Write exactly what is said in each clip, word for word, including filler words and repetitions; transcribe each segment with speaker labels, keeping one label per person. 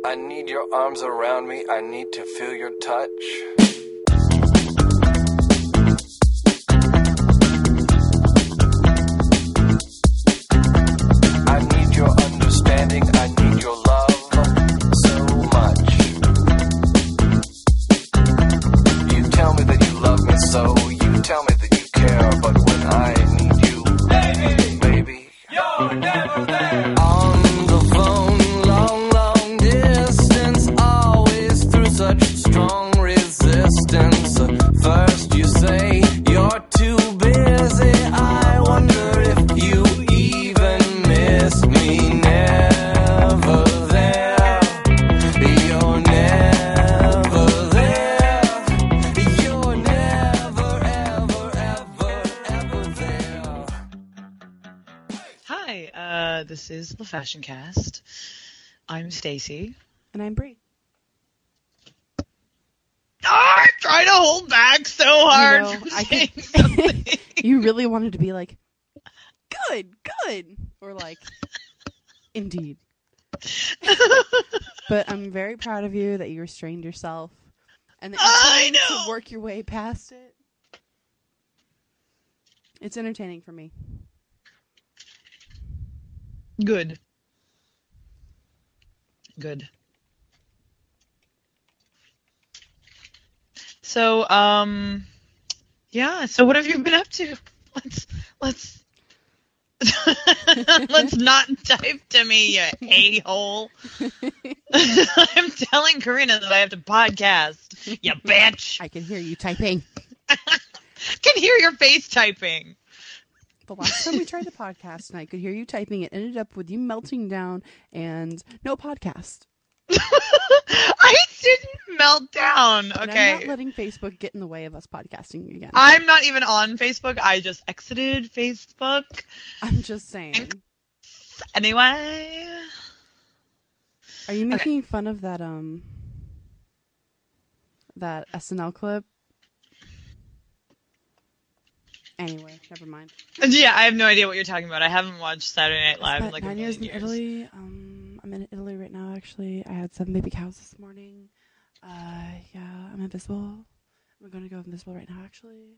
Speaker 1: I need your arms around me. I need to feel your touch. I need your understanding. I need your love so much. You tell me that you love me so. You tell me that you care. But when I need you, baby, baby, you're never there. On the phone, long, long distance, always through such strong resistance. First you say you're too busy. I wonder if you even miss me. Never there. You're never there. You're never, ever, ever, ever there.
Speaker 2: Hi, uh, this is the Fashion Cast. I'm Stacy.
Speaker 3: And I'm Brie.
Speaker 2: Oh, I'm trying to hold back so hard
Speaker 3: know,
Speaker 2: from
Speaker 3: I
Speaker 2: saying
Speaker 3: could-
Speaker 2: something.
Speaker 3: You really wanted to be like, good, good. Or like, indeed. But I'm very proud of you that you restrained yourself. And that
Speaker 2: I
Speaker 3: you're trying
Speaker 2: know.
Speaker 3: to work your way past it. It's entertaining for me.
Speaker 2: Good. Good. So, um, yeah. So, what have you been up to? Let's let's let's not type to me, you a-hole. I'm telling Karina that I have to podcast. You bitch.
Speaker 3: I can hear you typing.
Speaker 2: Can hear your face typing.
Speaker 3: The last time we tried the podcast and I could hear you typing, it ended up with you melting down and no podcast.
Speaker 2: I didn't melt down.
Speaker 3: And
Speaker 2: Okay.
Speaker 3: I'm not letting Facebook get in the way of us podcasting again.
Speaker 2: I'm not even on Facebook. I just exited Facebook.
Speaker 3: I'm just saying.
Speaker 2: Anyway.
Speaker 3: Are you making fun of that um that S N L clip? Anyway, never mind.
Speaker 2: Yeah, I have no idea what you're talking about. I haven't watched Saturday Night Live in
Speaker 3: But
Speaker 2: like a
Speaker 3: nine years
Speaker 2: million
Speaker 3: in
Speaker 2: years.
Speaker 3: Italy. Um, I'm in Italy right now. Actually, I had seven baby cows this morning. Uh, yeah, I'm invisible. We're gonna go invisible right now. Actually.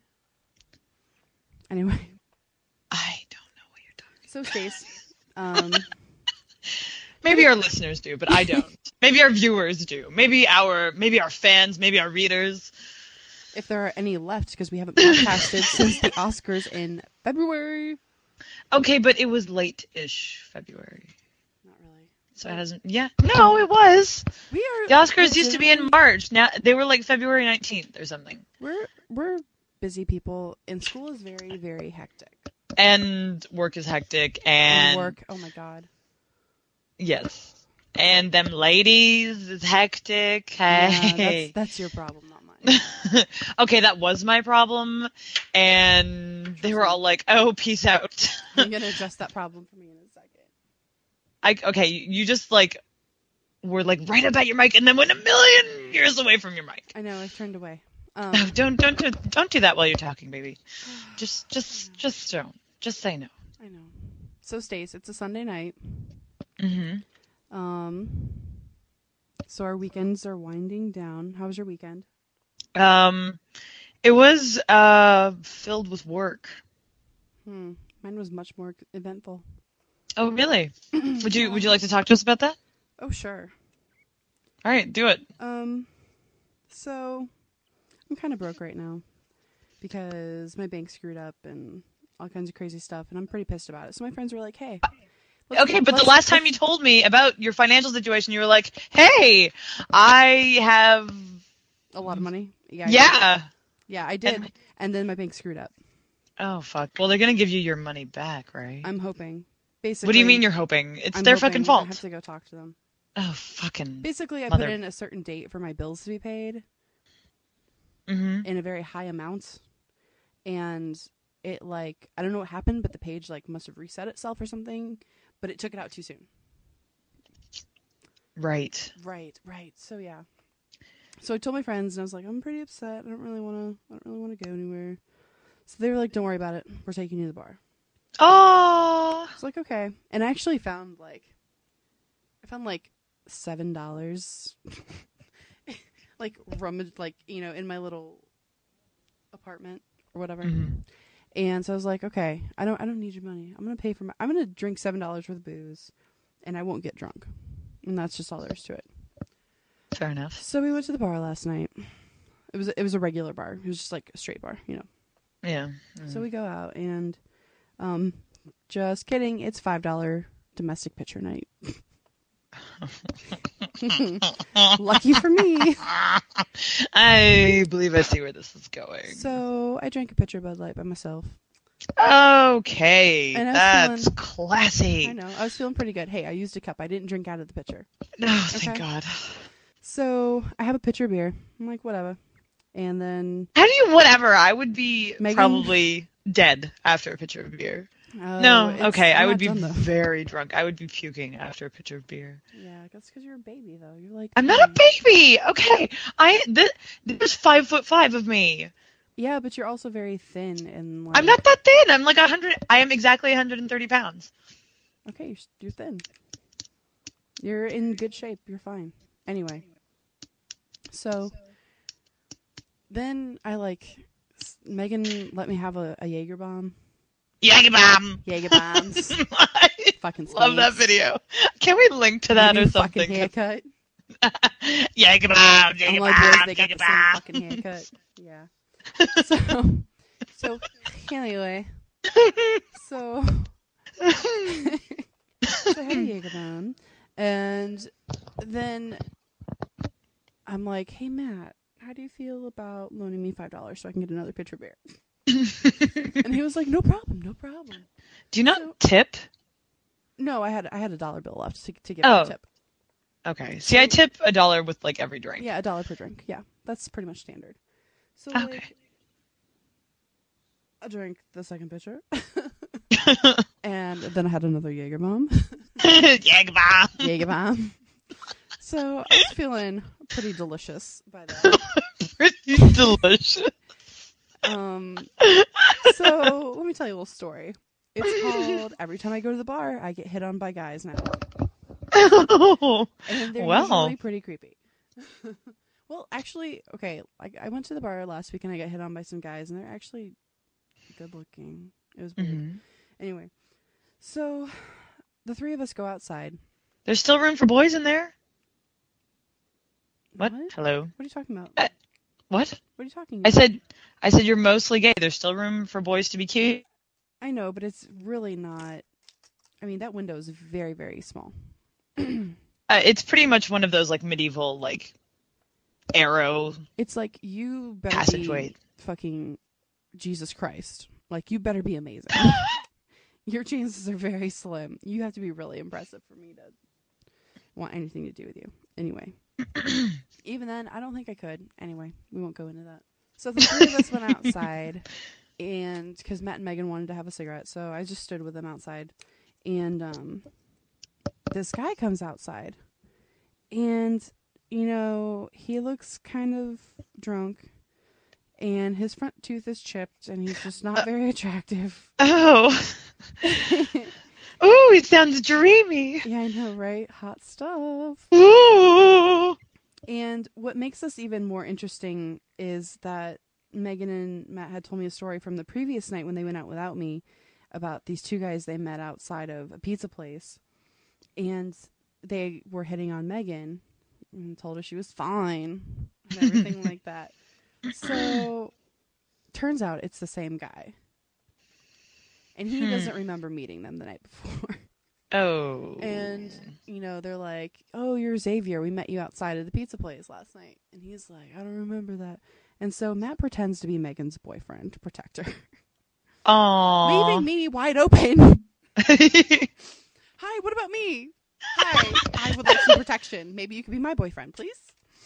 Speaker 3: Anyway,
Speaker 2: I don't know what you're talking
Speaker 3: so Stace, um,
Speaker 2: about. Maybe our listeners do, but I don't. Maybe our viewers do. Maybe our maybe our fans, maybe our readers.
Speaker 3: if there are any left, because we haven't podcasted since the Oscars in February.
Speaker 2: Okay, but it was late-ish February.
Speaker 3: Not really.
Speaker 2: So it hasn't. Yeah, no, it was.
Speaker 3: We are.
Speaker 2: The Oscars used to be in March. Now they were like February nineteenth or something.
Speaker 3: We're we're busy people, and school is very very hectic.
Speaker 2: And work is hectic, and,
Speaker 3: And work. Oh my god.
Speaker 2: Yes, and them ladies is hectic.
Speaker 3: Yeah,
Speaker 2: Hey,
Speaker 3: that's that's your problem, not mine.
Speaker 2: okay, that was my problem, and they were all like, "Oh, peace out."
Speaker 3: I'm gonna address that problem for me in a second.
Speaker 2: I okay, you just like were like right about your mic, and then went a million years away from your mic.
Speaker 3: I know I turned away. Um,
Speaker 2: No, don't don't do don't do that while you're talking, baby. Just just just don't. Just say no.
Speaker 3: I know. So Stace, it's a Sunday night.
Speaker 2: Mhm.
Speaker 3: Um. So our weekends are winding down. How was your weekend?
Speaker 2: Um, it was uh filled with work.
Speaker 3: Hmm. Mine was much more eventful.
Speaker 2: Oh, really? Would you Would you like to talk to us about that?
Speaker 3: Oh sure.
Speaker 2: All right, do it.
Speaker 3: Um. So I'm kind of broke right now because my bank screwed up and all kinds of crazy stuff, and I'm pretty pissed about it. So my friends were like, "Hey." let's
Speaker 2: Okay,
Speaker 3: get-
Speaker 2: but the
Speaker 3: let's-
Speaker 2: last time you told me about your financial situation, you were like, "Hey, I have
Speaker 3: a lot of money. Yeah. I
Speaker 2: yeah."
Speaker 3: did. Yeah, I did.
Speaker 2: And-
Speaker 3: And then my bank screwed up.
Speaker 2: Oh fuck. Well, they're gonna give you your money back, right?
Speaker 3: I'm hoping. Basically.
Speaker 2: What do you mean you're hoping? It's
Speaker 3: I'm
Speaker 2: their
Speaker 3: hoping.
Speaker 2: fucking
Speaker 3: I
Speaker 2: fault.
Speaker 3: have to go talk to them.
Speaker 2: Oh fucking.
Speaker 3: Basically, I
Speaker 2: Mother-
Speaker 3: put in a certain date for my bills to be paid
Speaker 2: Mhm.
Speaker 3: in a very high amount, and it like I don't know what happened, but the page like must have reset itself or something, but it took it out too soon.
Speaker 2: Right.
Speaker 3: Right, right. So yeah. So I told my friends, and I was like, I'm pretty upset. I don't really want to. I don't really want to go anywhere. So they were like, "Don't worry about it. We're taking you to the bar."
Speaker 2: Oh.
Speaker 3: I was like, "Okay." And I actually found like, I found like seven dollars. Like rummage, like, you know, in my little apartment or whatever.
Speaker 2: Mm-hmm.
Speaker 3: And so I was like, okay, I don't I don't need your money. I'm gonna pay for my I'm gonna drink seven dollars worth of booze, and I won't get drunk. And that's just all there is to it.
Speaker 2: Fair enough.
Speaker 3: So we went to the bar last night. It was it was a regular bar. It was just like a straight bar, you know.
Speaker 2: Yeah. Mm.
Speaker 3: So we go out and, um, just kidding. It's five dollar domestic pitcher night. Lucky for me.
Speaker 2: I believe I see where this is going.
Speaker 3: So I drank a pitcher of Bud Light by myself.
Speaker 2: Okay,
Speaker 3: And I was
Speaker 2: that's
Speaker 3: feeling-
Speaker 2: classy.
Speaker 3: I know. I was feeling pretty good. Hey, I used a cup. I didn't drink out of the pitcher.
Speaker 2: Oh, thank
Speaker 3: Okay.
Speaker 2: God.
Speaker 3: So I have a pitcher of beer. I'm like, whatever. And then
Speaker 2: How do you, whatever, I would be
Speaker 3: Megan?
Speaker 2: probably dead after a pitcher of beer.
Speaker 3: oh,
Speaker 2: no,
Speaker 3: it's-
Speaker 2: okay,
Speaker 3: I'm
Speaker 2: I would
Speaker 3: not
Speaker 2: be
Speaker 3: done, though.
Speaker 2: very drunk. I would be puking after a pitcher of beer.
Speaker 3: Yeah, that's because you're a baby, though. You're like
Speaker 2: I'm not a
Speaker 3: tiny.
Speaker 2: baby, okay? I, th- there's five foot five of me.
Speaker 3: Yeah, but you're also very thin and like.
Speaker 2: I'm not that thin. I'm like a hundred, I am exactly one hundred thirty pounds.
Speaker 3: Okay, you're, you're thin. You're in good shape. You're fine. Anyway. So. Then I like. s- Megan let me have a, a Jaeger bomb.
Speaker 2: Jaeger bomb.
Speaker 3: Jaeger bombs.
Speaker 2: I
Speaker 3: Fucking
Speaker 2: love that
Speaker 3: skanks.
Speaker 2: video. Can we link to that
Speaker 3: My
Speaker 2: or
Speaker 3: new fucking
Speaker 2: something?
Speaker 3: haircut.
Speaker 2: Jaeger bomb, Jaeger
Speaker 3: All my boys,
Speaker 2: bomb,
Speaker 3: they got
Speaker 2: Jaeger
Speaker 3: the same
Speaker 2: bomb.
Speaker 3: fucking haircut. Yeah. So, so anyway, so, so I had a Jaeger bomb, and then I'm like, hey Matt, how do you feel about loaning me five dollars so I can get another pitcher of beer? And he was like, no problem, no problem.
Speaker 2: Do you not
Speaker 3: So-
Speaker 2: tip?
Speaker 3: No, I had I had a dollar bill left to to give
Speaker 2: Oh.
Speaker 3: him a tip.
Speaker 2: Okay. See, I tip a dollar with like every drink.
Speaker 3: Yeah, a dollar per drink. Yeah, that's pretty much standard. So
Speaker 2: Okay.
Speaker 3: like, I drank the second pitcher, and then I had another Jaeger bomb.
Speaker 2: Jaeger bomb.
Speaker 3: Jaeger bomb. So I was feeling pretty delicious by then.
Speaker 2: Pretty delicious.
Speaker 3: Um, so let me tell you a little story. It's called Every Time I Go to the Bar, I Get Hit On by Guys Now.
Speaker 2: Oh.
Speaker 3: And they're
Speaker 2: Well.
Speaker 3: usually pretty creepy. Well, actually, okay, like I went to the bar last week and I got hit on by some guys, and they're actually good looking. It was weird.
Speaker 2: Mhm.
Speaker 3: Anyway, so the three of us go outside.
Speaker 2: There's still room for boys in there? What?
Speaker 3: What?
Speaker 2: Hello?
Speaker 3: What are you talking about?
Speaker 2: Uh, What?
Speaker 3: What are you talking
Speaker 2: I
Speaker 3: about?
Speaker 2: said I said you're mostly gay. There's still room for boys to be cute.
Speaker 3: I know, but it's really not. I mean, that window is very, very small.
Speaker 2: Uh, it's pretty much one of those like medieval like arrow
Speaker 3: It's like you better
Speaker 2: passageway.
Speaker 3: be fucking Jesus Christ. Like you better be amazing. Your chances are very slim. You have to be really impressive for me to want anything to do with you. Anyway, even then, I don't think I could. Anyway, we won't go into that. So the three of us went outside, and because Matt and Megan wanted to have a cigarette, so I just stood with them outside, and um, this guy comes outside, and you know he looks kind of drunk, and his front tooth is chipped, and he's just not very attractive.
Speaker 2: Oh. Ooh, it sounds dreamy.
Speaker 3: Yeah, I know, right? Hot stuff.
Speaker 2: Ooh.
Speaker 3: And what makes this even more interesting is that Megan and Matt had told me a story from the previous night when they went out without me about these two guys they met outside of a pizza place. And they were hitting on Megan and told her she was fine and everything like that. So, turns out it's the same guy. And he
Speaker 2: Hmm.
Speaker 3: doesn't remember meeting them the night before.
Speaker 2: Oh.
Speaker 3: And, you know, they're like, oh, you're Xavier. We met you outside of the pizza place last night. And he's like, I don't remember that. And so Matt pretends to be Megan's boyfriend to protect her.
Speaker 2: Aww.
Speaker 3: Leaving me wide open. Hi, what about me? Hi, I would like some protection. Maybe you could be my boyfriend, please?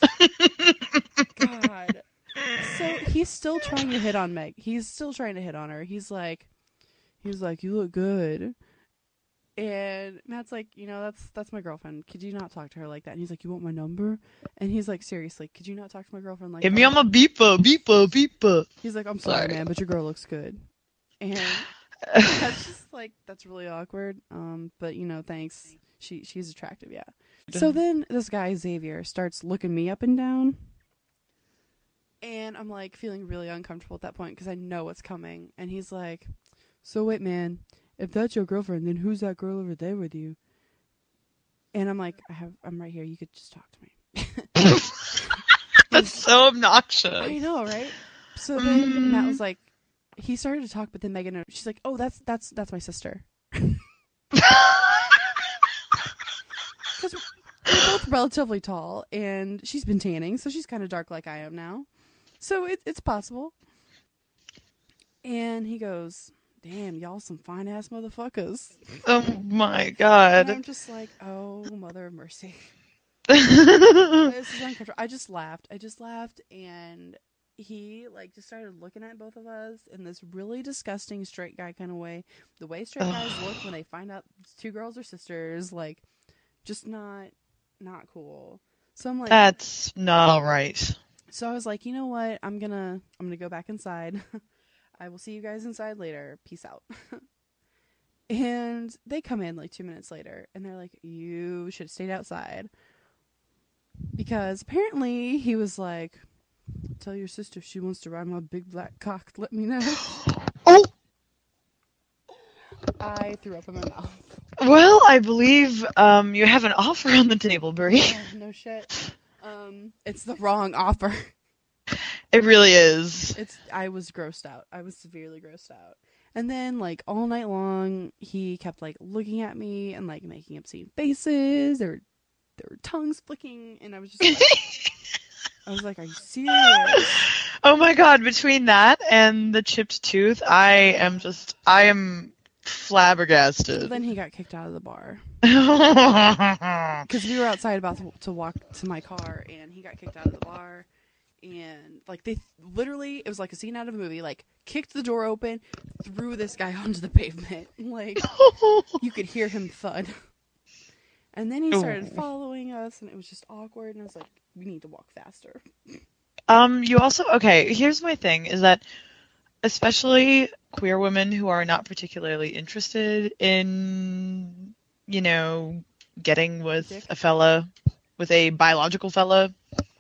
Speaker 3: God. So he's still trying to hit on Meg. He's still trying to hit on her. He's like, he's like, you look good. And Matt's like, you know, that's that's my girlfriend. Could you not talk to her like that? And he's like, you want my number? And he's like, seriously, could you not talk to my girlfriend like
Speaker 2: Hit
Speaker 3: that?
Speaker 2: me on my beeper, beeper, beeper.
Speaker 3: He's like, I'm sorry,
Speaker 2: Sorry.
Speaker 3: man, but your girl looks good. And that's just like, that's really awkward. Um, but you know, thanks. She she's attractive, yeah. So then this guy Xavier starts looking me up and down, and I'm like feeling really uncomfortable at that point because I know what's coming. And he's like, "So wait, man, if that's your girlfriend, then who's that girl over there with you?" And I'm like, "I have, I'm right here. You could just talk to me."
Speaker 2: That's so obnoxious.
Speaker 3: I know, right? So then mm. Matt was like, he started to talk, but then Megan, she's like, "Oh, that's that's that's my sister." Because we're both relatively tall, and she's been tanning, so she's kind of dark like I am now. So it, it's possible. And he goes, "Damn, y'all some fine-ass motherfuckers."
Speaker 2: Oh, my God.
Speaker 3: And I'm just like, oh, mother of mercy. This is uncomfortable. I just laughed. I just laughed, and he, like, just started looking at both of us in this really disgusting straight guy kind of way. The way straight guys look when they find out two girls are sisters, like, just not, not cool. So I'm like,
Speaker 2: that's not all right.
Speaker 3: So I was like, you know what? I'm gonna, I'm gonna go back inside. I will see you guys inside later. Peace out. And they come in like two minutes later, and they're like, "You should have stayed outside." Because apparently he was like, "Tell your sister if she wants to ride my big black cock, let me know."
Speaker 2: Oh!
Speaker 3: I threw up in my mouth.
Speaker 2: Well, I believe um, you have an offer on the table, Brie.
Speaker 3: Oh, no shit. Um, it's the wrong offer.
Speaker 2: It really is.
Speaker 3: It's. I was grossed out. I was severely grossed out. And then, like, all night long, he kept, like, looking at me and, like, making obscene faces. There were, there were tongues flicking, and I was just like, I was like, "Are you serious?"
Speaker 2: Oh my God! Between that and the chipped tooth, I am just, I am flabbergasted.
Speaker 3: So then he got kicked out of the bar because we were outside about to, to walk to my car, and he got kicked out of the bar. And, like, they literally, it was like a scene out of a movie, like, kicked the door open, threw this guy onto the pavement. Like, you could hear him thud. And then he started following us, and it was just awkward, and I was like, we need to walk faster.
Speaker 2: Um, you also, okay, here's my thing, is that especially queer women who are not particularly interested in, you know, getting with Dick. a fella, with a biological fella,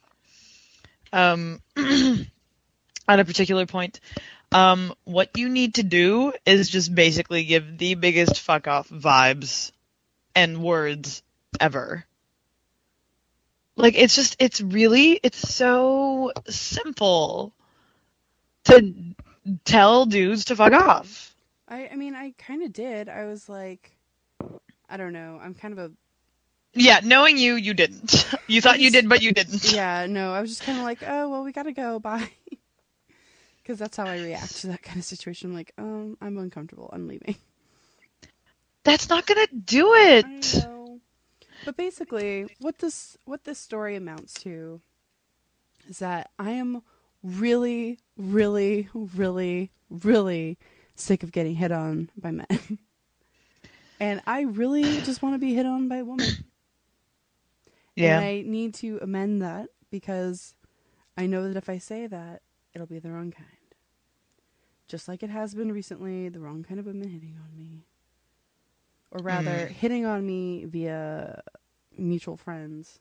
Speaker 2: Um, at a particular point, um, what you need to do is just basically give the biggest fuck off vibes and words ever. Like, it's just, it's really, it's so simple to tell dudes to fuck off.
Speaker 3: I, I mean, I kind of did. I was like, I don't know, I'm kind of a
Speaker 2: Yeah, knowing you, you didn't. You thought just, you did, but you didn't.
Speaker 3: Yeah, no, I was just kind of like, oh, well, we gotta go, bye. Because that's how I react to that kind of situation. I'm like, um, I'm uncomfortable, I'm leaving.
Speaker 2: That's not gonna do it.
Speaker 3: I know. But basically, what this what this story amounts to is that I am really, really, really, really sick of getting hit on by men. And I really just want to be hit on by a woman.
Speaker 2: Yeah.
Speaker 3: And I need to amend that because I know that if I say that, it'll be the wrong kind. Just like it has been recently, the wrong kind of women hitting on me. Or rather, mm. hitting on me via mutual friends.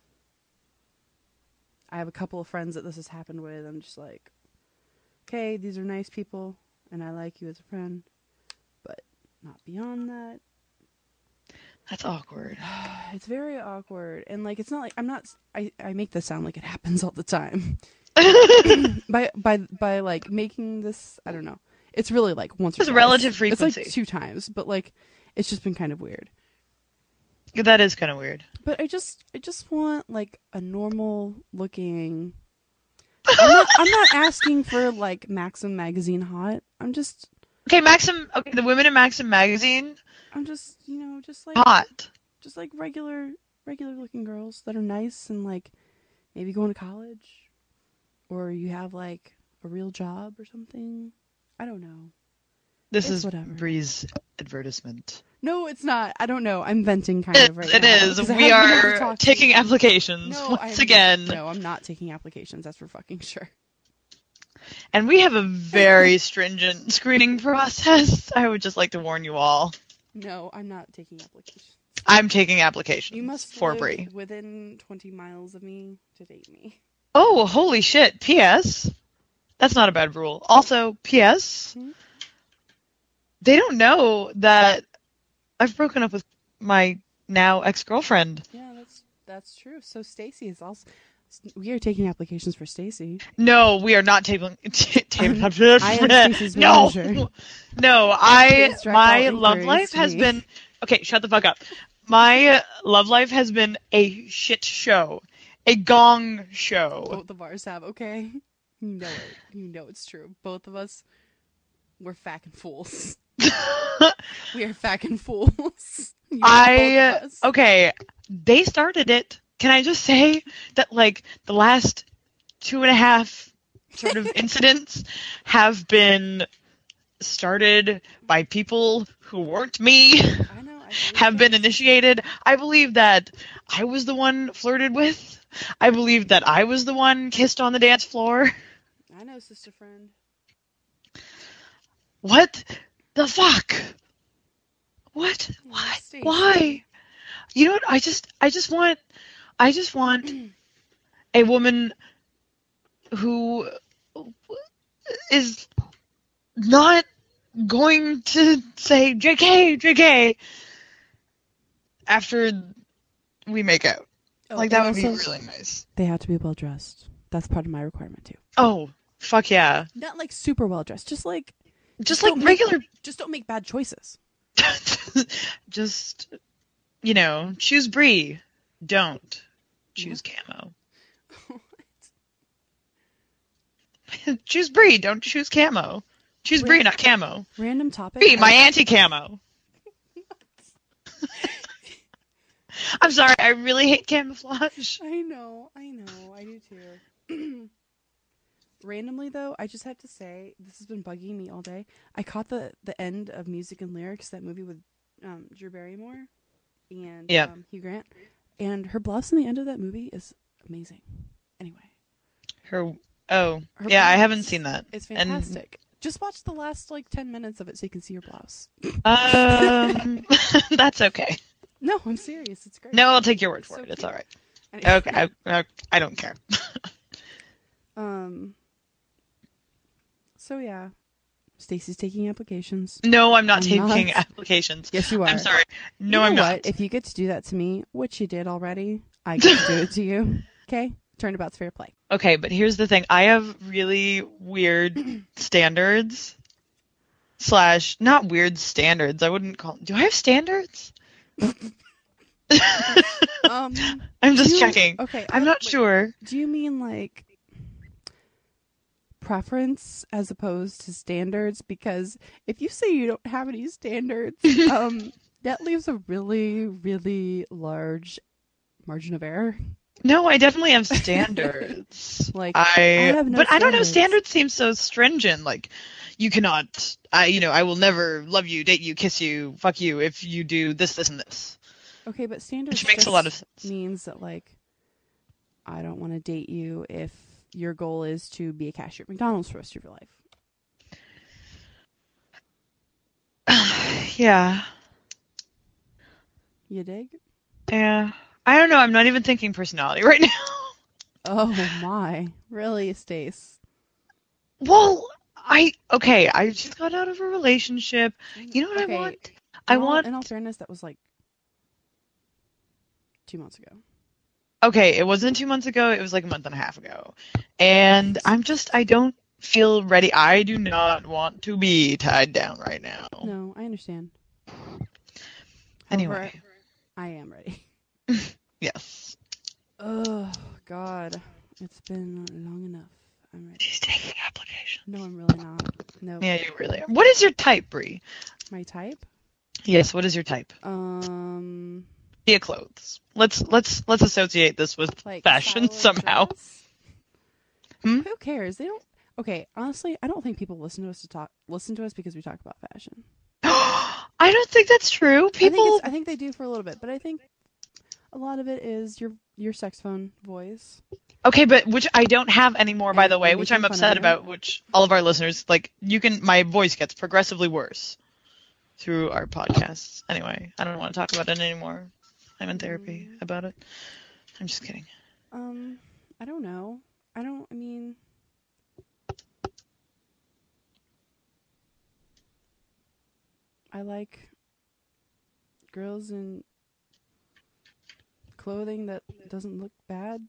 Speaker 3: I have a couple of friends that this has happened with. I'm just like, okay, these are nice people, and I like you as a friend. But not beyond that.
Speaker 2: That's awkward.
Speaker 3: It's very awkward. And, like, it's not like, I'm not, I, I make this sound like it happens all the time. by, by, by, like, making this, I don't know. It's really, like, once or twice.
Speaker 2: It's relative frequency.
Speaker 3: It's, like, two times. But, like, it's just been kind of weird.
Speaker 2: That is kind of weird.
Speaker 3: But I just, I just want, like, a normal looking, I'm not, I'm not asking for, like, Maxim magazine hot. I'm just.
Speaker 2: Okay, Maxim, okay, the women in Maxim magazine.
Speaker 3: I'm just, you know, just like
Speaker 2: hot,
Speaker 3: just like regular, regular looking girls that are nice and like maybe going to college, or you have like a real job or something. I don't know.
Speaker 2: This
Speaker 3: it's
Speaker 2: is
Speaker 3: whatever.
Speaker 2: Bree's advertisement.
Speaker 3: No, it's not. I don't know. I'm venting kind
Speaker 2: it,
Speaker 3: of right
Speaker 2: it
Speaker 3: now.
Speaker 2: It is. We are taking applications
Speaker 3: no,
Speaker 2: once
Speaker 3: I'm,
Speaker 2: again.
Speaker 3: No, I'm not taking applications. That's for fucking sure.
Speaker 2: And we have a very stringent screening process. I would just like to warn you all.
Speaker 3: No, I'm not taking applications.
Speaker 2: I'm taking applications
Speaker 3: You must
Speaker 2: for
Speaker 3: live
Speaker 2: Brie.
Speaker 3: within twenty miles of me to date me.
Speaker 2: Oh, holy shit. P S. That's not a bad rule. Also, P S.
Speaker 3: Hmm?
Speaker 2: They don't know that I've broken up with my now ex-girlfriend.
Speaker 3: Yeah, that's that's true. So Stacy is also. We are taking applications for Stacy.
Speaker 2: No, we are not taking. T- taking
Speaker 3: I am Stacey's
Speaker 2: no,
Speaker 3: manager.
Speaker 2: no. I
Speaker 3: Please direct
Speaker 2: my
Speaker 3: all
Speaker 2: love
Speaker 3: inquiries
Speaker 2: life
Speaker 3: to
Speaker 2: has
Speaker 3: me.
Speaker 2: been okay. Shut the fuck up. My love life has been a shit show, a gong show.
Speaker 3: Both of ours have. Okay, you know it. You know it's true. Both of us, we're fucking fools. We are fucking fools. You know,
Speaker 2: I
Speaker 3: both of us.
Speaker 2: okay. They started it. Can I just say that like the last two and a half sort of incidents have been started by people who weren't me,
Speaker 3: I know. I believe
Speaker 2: have been
Speaker 3: that.
Speaker 2: initiated. I believe that I was the one flirted with. I believe that I was the one kissed on the dance floor.
Speaker 3: I know, sister friend.
Speaker 2: What the fuck? What? Why?
Speaker 3: Stacey.
Speaker 2: Why? You know what? I just, I just want, I just want a woman who is not going to say J K, J K after we make out.
Speaker 3: Oh,
Speaker 2: Like, that
Speaker 3: and
Speaker 2: would be
Speaker 3: also,
Speaker 2: really nice.
Speaker 3: They have to be well dressed. That's part of my requirement too.
Speaker 2: Oh, fuck yeah.
Speaker 3: Not like super well dressed. Just like
Speaker 2: Just
Speaker 3: don't
Speaker 2: like
Speaker 3: make-
Speaker 2: regular,
Speaker 3: just don't make bad choices.
Speaker 2: just, you know, choose Brie. Don't choose camo. Choose Brie. Don't choose camo. Choose Brie, not camo.
Speaker 3: Random topic.
Speaker 2: Brie,
Speaker 3: I-
Speaker 2: my anti-camo. I'm sorry. I really hate camouflage.
Speaker 3: I know, I know, I do too. Randomly though, I just have to say this has been bugging me all day. I caught the the end of Music and Lyrics, that movie with um, Drew Barrymore and
Speaker 2: Yep.
Speaker 3: um, Hugh Grant, and her blouse in the end of that movie is amazing. Anyway,
Speaker 2: Her. Oh,
Speaker 3: Her
Speaker 2: yeah. I
Speaker 3: blouse
Speaker 2: haven't seen that.
Speaker 3: It's
Speaker 2: And-
Speaker 3: fantastic. Just watch the last like ten minutes of it so you can see her blouse.
Speaker 2: Um, that's okay.
Speaker 3: No, I'm serious. It's great.
Speaker 2: No, I'll take your word for
Speaker 3: So
Speaker 2: it. It's
Speaker 3: cute.
Speaker 2: all right.
Speaker 3: Anyway,
Speaker 2: Okay, I, I, I don't care.
Speaker 3: Um. So yeah, Stacy's taking applications.
Speaker 2: No, I'm not
Speaker 3: I'm
Speaker 2: taking
Speaker 3: not.
Speaker 2: applications.
Speaker 3: Yes, you are.
Speaker 2: I'm sorry. No,
Speaker 3: You
Speaker 2: I'm
Speaker 3: know
Speaker 2: not.
Speaker 3: what? If you get to do that to me, which you did already, I get to do it to you. Okay? Turnabout's fair play.
Speaker 2: Okay, but here's the thing. I have really weird standards. Slash, not weird standards. I wouldn't call. Do I have standards?
Speaker 3: Um,
Speaker 2: I'm
Speaker 3: do
Speaker 2: just
Speaker 3: you-
Speaker 2: checking.
Speaker 3: Okay,
Speaker 2: I'm
Speaker 3: I-
Speaker 2: not
Speaker 3: wait,
Speaker 2: sure.
Speaker 3: Do you mean like preference as opposed to standards? Because if you say you don't have any standards, um, that leaves a really, really large margin of error.
Speaker 2: No, I definitely have standards.
Speaker 3: Like,
Speaker 2: I,
Speaker 3: I have no
Speaker 2: but I don't know.
Speaker 3: standards.
Speaker 2: Standards seem so stringent. Like, you cannot. I, you know, I will never love you, date you, kiss you, fuck you if you do this, this, and this.
Speaker 3: Okay, but standards
Speaker 2: Which makes a
Speaker 3: just
Speaker 2: lot of sense.
Speaker 3: means that like I don't want to date you if your goal is to be a cashier at McDonald's for the rest of your life.
Speaker 2: Yeah,
Speaker 3: You dig?
Speaker 2: yeah. I don't know. I'm not even thinking personality right now.
Speaker 3: Oh my, really, Stace?
Speaker 2: Well, I okay. I just got out of a relationship. You know what
Speaker 3: Okay,
Speaker 2: I want? I
Speaker 3: in all-
Speaker 2: want.
Speaker 3: In all fairness, that was like two months ago.
Speaker 2: Okay, it wasn't two months ago. It was like a month and a half ago. And I'm just. I don't feel ready. I do not want to be tied down right now.
Speaker 3: No, I understand.
Speaker 2: Anyway,
Speaker 3: However, I am ready.
Speaker 2: yes.
Speaker 3: Oh God, it's been long enough. I'm ready.
Speaker 2: She's taking application.
Speaker 3: No, I'm really not. No,
Speaker 2: Yeah, you really are. What is your type, Brie?
Speaker 3: my type.
Speaker 2: Yes. What is your type?
Speaker 3: Um,
Speaker 2: Via clothes. Let's let's let's associate this with
Speaker 3: like
Speaker 2: fashion
Speaker 3: style of
Speaker 2: somehow.
Speaker 3: dress?
Speaker 2: Hmm?
Speaker 3: Who cares? They don't. Okay, honestly, I don't think people listen to us to talk. Listen to us because we talk about fashion.
Speaker 2: I don't think that's true.
Speaker 3: I think,
Speaker 2: People.
Speaker 3: it's, I think they do for a little bit, but I think a lot of it is your your sex phone voice.
Speaker 2: Okay, but which I don't have anymore, by
Speaker 3: And
Speaker 2: the way,
Speaker 3: making
Speaker 2: which I'm
Speaker 3: fun of
Speaker 2: upset
Speaker 3: you.
Speaker 2: about. Which all of our listeners like. You can. My voice gets progressively worse through our podcasts. Anyway, I don't want to talk about it anymore. I'm in therapy
Speaker 3: Mm.
Speaker 2: about it. I'm just kidding.
Speaker 3: Um, I don't know. I don't. I mean, I like girls in clothing that doesn't look bad.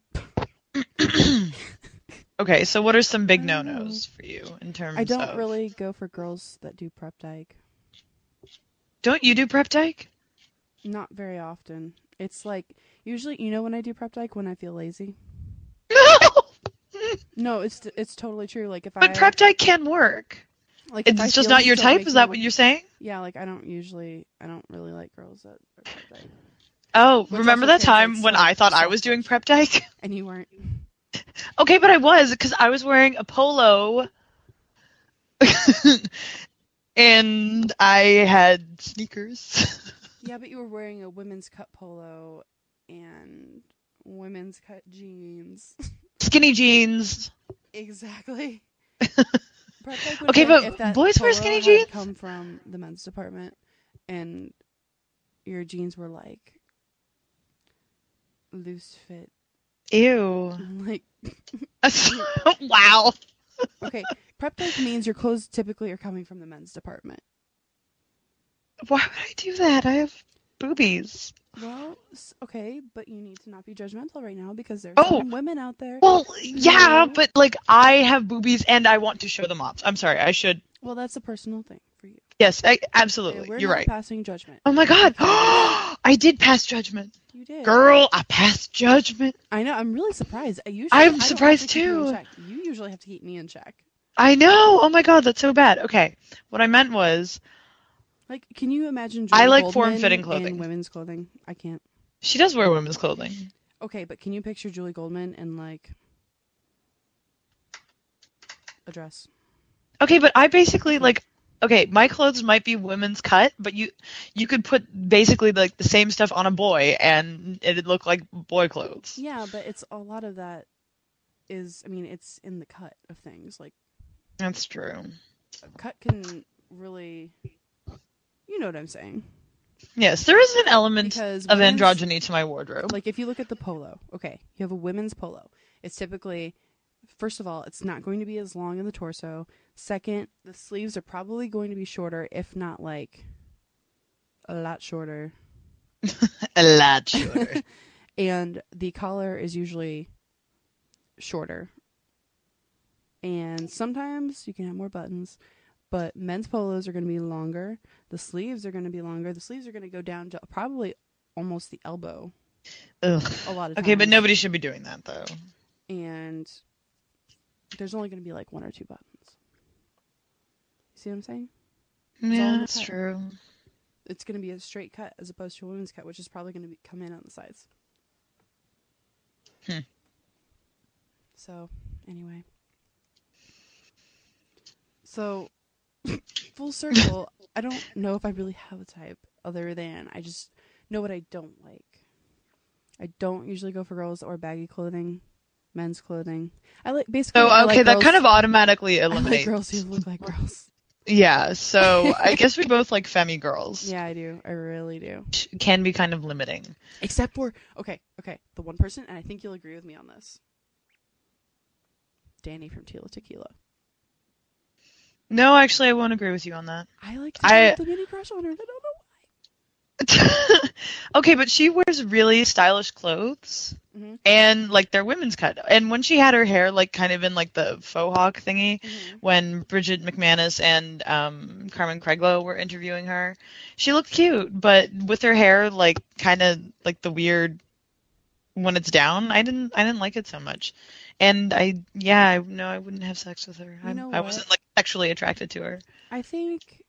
Speaker 2: Okay, so what are some big
Speaker 3: I don't know.
Speaker 2: no-nos for you in terms
Speaker 3: I don't
Speaker 2: of...
Speaker 3: really go for girls that do prep dyke.
Speaker 2: Don't you do prep dyke?
Speaker 3: Not very often. It's like usually, you know, when I do prep dyke, when I feel lazy.
Speaker 2: No!
Speaker 3: No, it's it's totally true. Like if I
Speaker 2: But prep dyke can work.
Speaker 3: like if I
Speaker 2: It's just
Speaker 3: feel
Speaker 2: not your
Speaker 3: myself
Speaker 2: type? Is
Speaker 3: making
Speaker 2: that
Speaker 3: a-
Speaker 2: what you're saying?
Speaker 3: Yeah, like I don't usually, I don't really like girls that are prep dyke.
Speaker 2: Oh,
Speaker 3: Which
Speaker 2: remember
Speaker 3: also
Speaker 2: that time
Speaker 3: translates
Speaker 2: when
Speaker 3: to, like,
Speaker 2: I thought I
Speaker 3: soft
Speaker 2: was doing
Speaker 3: touch.
Speaker 2: prep dyke?
Speaker 3: And you weren't.
Speaker 2: Okay, but I was, because I was wearing a polo. And I had sneakers.
Speaker 3: Yeah, but you were wearing a women's cut polo and women's cut jeans.
Speaker 2: Skinny jeans.
Speaker 3: Exactly. Prep dyke would
Speaker 2: Okay,
Speaker 3: have been
Speaker 2: but
Speaker 3: if that
Speaker 2: boys wear
Speaker 3: polo
Speaker 2: skinny
Speaker 3: had
Speaker 2: jeans?
Speaker 3: come from the men's department and your jeans were like loose fit.
Speaker 2: Ew.
Speaker 3: Like,
Speaker 2: Wow.
Speaker 3: okay, prep dyke means your clothes typically are coming from the men's department.
Speaker 2: Why would I do that? I have boobies.
Speaker 3: Well, s- okay, but you need to not be judgmental right now because there's
Speaker 2: Oh.
Speaker 3: some women out there.
Speaker 2: Well, yeah,
Speaker 3: No.
Speaker 2: but like I have boobies and I want to show them off. I'm sorry, I should.
Speaker 3: Well, that's a personal thing for you.
Speaker 2: Yes, I,
Speaker 3: And
Speaker 2: absolutely.
Speaker 3: we're
Speaker 2: You're
Speaker 3: not
Speaker 2: right.
Speaker 3: passing judgment.
Speaker 2: Oh my god. I did pass judgment.
Speaker 3: You did.
Speaker 2: Girl, I passed judgment.
Speaker 3: I know. I'm really surprised. I usually.
Speaker 2: I'm
Speaker 3: I don't have to
Speaker 2: surprised
Speaker 3: keep you in
Speaker 2: too.
Speaker 3: check. You usually have to keep me in check.
Speaker 2: I know. Oh my god, that's so bad. Okay. What I meant was
Speaker 3: Like, can you imagine?
Speaker 2: I
Speaker 3: Julie
Speaker 2: like
Speaker 3: Goldman
Speaker 2: form-fitting clothing.
Speaker 3: in women's clothing. I can't.
Speaker 2: she does wear women's clothing.
Speaker 3: Okay, but can you picture Julie Goldman in like a dress?
Speaker 2: Okay, but I basically like okay, my clothes might be women's cut, but you you could put basically like the same stuff on a boy and it'd look like boy clothes.
Speaker 3: Yeah, but it's a lot of that is. I mean, it's in the cut of things. Like,
Speaker 2: That's true.
Speaker 3: cut can really. You know what I'm saying?
Speaker 2: Yes, there is an element
Speaker 3: Because
Speaker 2: of
Speaker 3: women's-
Speaker 2: androgyny to my wardrobe.
Speaker 3: Like, if you look at the polo, okay, you have a women's polo. It's typically, first of all, it's not going to be as long in the torso. Second, the sleeves are probably going to be shorter, if not like a lot shorter.
Speaker 2: A lot shorter.
Speaker 3: And the collar is usually shorter. And sometimes you can have more buttons, but men's polos are going to be longer. The sleeves are going to be longer. The sleeves are going to go down to probably almost the elbow
Speaker 2: Ugh.
Speaker 3: a lot of times.
Speaker 2: Okay, but nobody should be doing that though.
Speaker 3: And there's only going to be like one or two buttons. You see what I'm saying? all in
Speaker 2: Yeah,
Speaker 3: the
Speaker 2: that's
Speaker 3: cut.
Speaker 2: true.
Speaker 3: It's going to be a straight cut as opposed to a women's cut, which is probably going to be, come in on the sides.
Speaker 2: Hmm.
Speaker 3: So, anyway. So, full circle, I don't know if I really have a type other than I just know what I don't like. I don't usually go for girls or baggy clothing, men's clothing. I like basically.
Speaker 2: So
Speaker 3: I
Speaker 2: okay,
Speaker 3: like
Speaker 2: that
Speaker 3: girls-
Speaker 2: kind of automatically
Speaker 3: I like
Speaker 2: eliminates.
Speaker 3: girls who look like girls.
Speaker 2: Yeah, so I guess we both like femi girls.
Speaker 3: Yeah, I do. I really do.
Speaker 2: Which can be kind of limiting.
Speaker 3: Except for okay, okay, the one person, and I think you'll agree with me on this. Danny from Tila Tequila.
Speaker 2: No, actually, I won't agree with you on that.
Speaker 3: I like to
Speaker 2: I-
Speaker 3: have the mini crush on her. I don't know
Speaker 2: Okay, but she wears really stylish clothes,
Speaker 3: why. Mm-hmm.
Speaker 2: and like they're women's cut. And when she had her hair like kind of in like the faux hawk thingy,
Speaker 3: Mm-hmm.
Speaker 2: when Bridget McManus and um, Carmen Craiglow were interviewing her, she looked cute. But with her hair like kind of like the weird when it's down, I didn't I didn't like it so much. And I yeah I no I wouldn't have sex with her.
Speaker 3: You
Speaker 2: I,
Speaker 3: know
Speaker 2: I
Speaker 3: what?
Speaker 2: wasn't like sexually attracted to her.
Speaker 3: I think.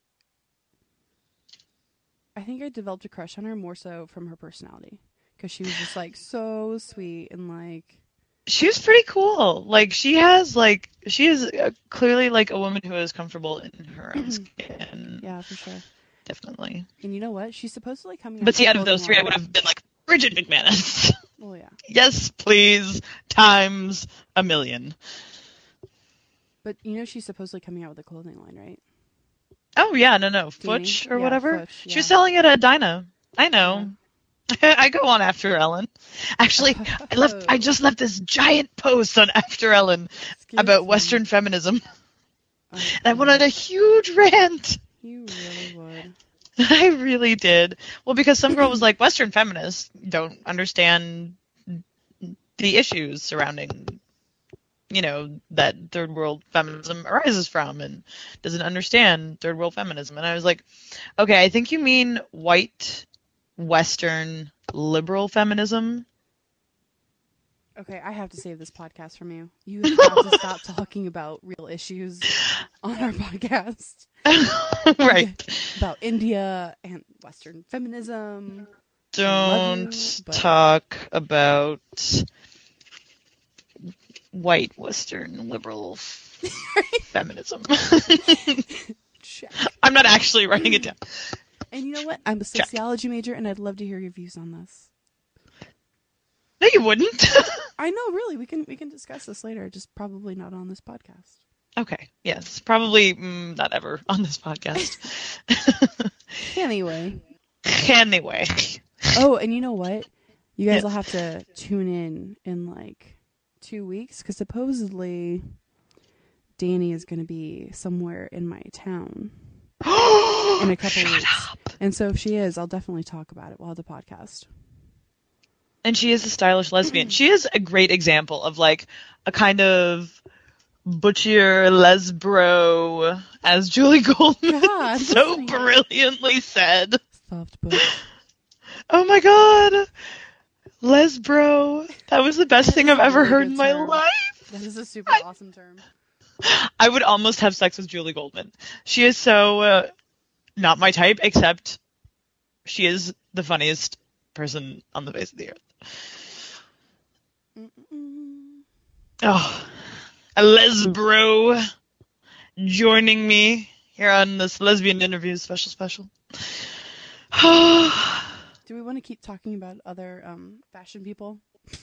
Speaker 3: I think I developed a crush on her more so from her personality, because she was just like so sweet and like.
Speaker 2: She was pretty cool. Like she has like she is uh, clearly like a woman who is comfortable in her own skin.
Speaker 3: Yeah, for sure.
Speaker 2: Definitely.
Speaker 3: And you know what? She's supposedly coming.
Speaker 2: But see, out of
Speaker 3: with a
Speaker 2: those three, I
Speaker 3: clothing
Speaker 2: would
Speaker 3: line.
Speaker 2: have been like Bridget McManus.
Speaker 3: Well, yeah.
Speaker 2: Yes, please, times a million.
Speaker 3: But you know she's supposedly coming out with a clothing line, right?
Speaker 2: Oh yeah, no, no,
Speaker 3: Danny?
Speaker 2: Futch or
Speaker 3: Yeah,
Speaker 2: whatever.
Speaker 3: Futch,
Speaker 2: She
Speaker 3: yeah.
Speaker 2: was selling it at Dinah. I know. I go on After Ellen. Actually, I left. I just left this giant post on After Ellen
Speaker 3: Excuse
Speaker 2: about
Speaker 3: me.
Speaker 2: Western feminism,
Speaker 3: Oh,
Speaker 2: and I went on a huge rant.
Speaker 3: You really would.
Speaker 2: I really did. Well, because some girl was like, Western feminists don't understand the issues surrounding, you know, that third world feminism arises from, and doesn't understand third world feminism. And I was like, okay, I think you mean white, Western, liberal feminism.
Speaker 3: Okay, I have to save this podcast from you. You have to stop talking about real issues on our podcast.
Speaker 2: Right.
Speaker 3: About India and Western feminism.
Speaker 2: Don't
Speaker 3: you, but-
Speaker 2: talk about white, Western, liberal feminism.
Speaker 3: Check.
Speaker 2: I'm not actually writing it down.
Speaker 3: And you know what? I'm a sociology major, and I'd love to hear your views on this.
Speaker 2: No, you wouldn't.
Speaker 3: I know, really. We can we can discuss this later. Just probably not on this podcast.
Speaker 2: Okay. Yes. Probably mm, not ever on this podcast.
Speaker 3: Anyway.
Speaker 2: Anyway.
Speaker 3: Oh, and you know what? You guys
Speaker 2: Yes.
Speaker 3: will have to tune in in like two weeks because supposedly Danny is going to be somewhere in my town in a couple
Speaker 2: Shut
Speaker 3: weeks.
Speaker 2: up.
Speaker 3: And so if she is, I'll definitely talk about it while the podcast.
Speaker 2: And she is a stylish lesbian. She is a great example of like a kind of butchier lesbro, as Julie Goldman
Speaker 3: Yeah,
Speaker 2: so
Speaker 3: listening.
Speaker 2: brilliantly said.
Speaker 3: Soft book.
Speaker 2: Oh my god. Lesbro. That was the best thing
Speaker 3: is
Speaker 2: I've
Speaker 3: a
Speaker 2: ever
Speaker 3: really
Speaker 2: heard
Speaker 3: good
Speaker 2: in my
Speaker 3: term.
Speaker 2: life.
Speaker 3: That is a super awesome term.
Speaker 2: I would almost have sex with Julie Goldman. She is so uh, not my type, except she is the funniest person on the face of the earth.
Speaker 3: Mm-mm.
Speaker 2: Oh, a lesbro joining me here on this lesbian interview special special.
Speaker 3: Do we want to keep talking about other um, fashion people?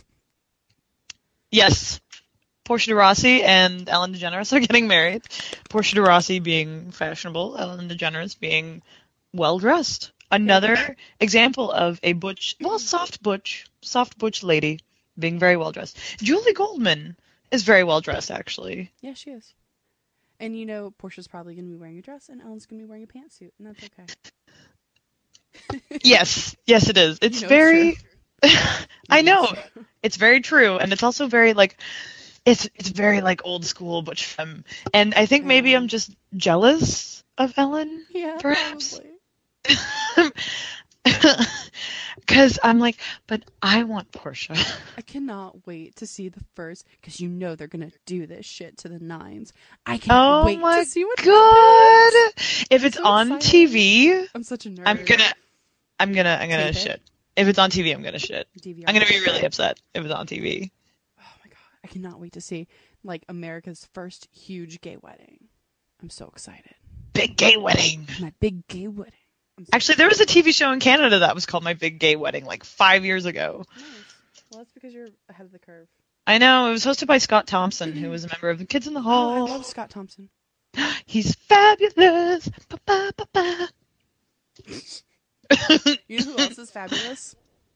Speaker 2: Yes. Portia de Rossi and Ellen DeGeneres are getting married. Portia de Rossi being fashionable, Ellen DeGeneres being well-dressed. Another example of a butch, well, soft butch, soft butch lady being very well-dressed. Julie Goldman is very well-dressed, actually.
Speaker 3: Yeah, she is. And you know, Portia's probably going to be wearing a dress, and Ellen's going to be wearing a pantsuit, and that's okay.
Speaker 2: Yes, yes it is. It's
Speaker 3: You know it's
Speaker 2: very... I
Speaker 3: You know
Speaker 2: know.
Speaker 3: it's true.
Speaker 2: It's very true, and it's also very, like... It's it's very, like, old-school butch femme. And I think maybe
Speaker 3: Yeah.
Speaker 2: I'm just jealous of Ellen.
Speaker 3: Yeah,
Speaker 2: Perhaps.
Speaker 3: probably.
Speaker 2: Because I'm like, but I want Portia.
Speaker 3: I cannot wait to see the first, because you know they're going to do this shit to the nines. I can't
Speaker 2: Oh
Speaker 3: wait
Speaker 2: my
Speaker 3: to see what
Speaker 2: god!
Speaker 3: happens.
Speaker 2: If it's
Speaker 3: so
Speaker 2: on
Speaker 3: excited.
Speaker 2: T V,
Speaker 3: I'm such a nerd.
Speaker 2: I'm gonna, I'm gonna, I'm gonna
Speaker 3: Tape it?
Speaker 2: shit. If it's on T V, I'm gonna shit.
Speaker 3: D V R.
Speaker 2: I'm gonna be really upset if it's on T V.
Speaker 3: Oh my god, I cannot wait to see like America's first huge gay wedding. I'm so excited.
Speaker 2: Big gay wedding.
Speaker 3: My big gay wedding. I'm so
Speaker 2: Actually, there was a T V show in Canada that was called My Big Gay Wedding, like five years ago.
Speaker 3: nice. Well, that's because you're ahead of the curve.
Speaker 2: I know, it was hosted by Scott Thompson, who was a member of the Kids in the
Speaker 3: Oh, I
Speaker 2: Hall.
Speaker 3: love Scott Thompson.
Speaker 2: He's fabulous. Ba-ba-ba-ba.
Speaker 3: You know who else is fabulous?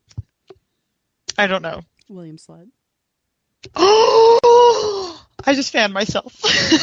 Speaker 2: I don't know.
Speaker 3: William Sled.
Speaker 2: Oh, I just fanned myself.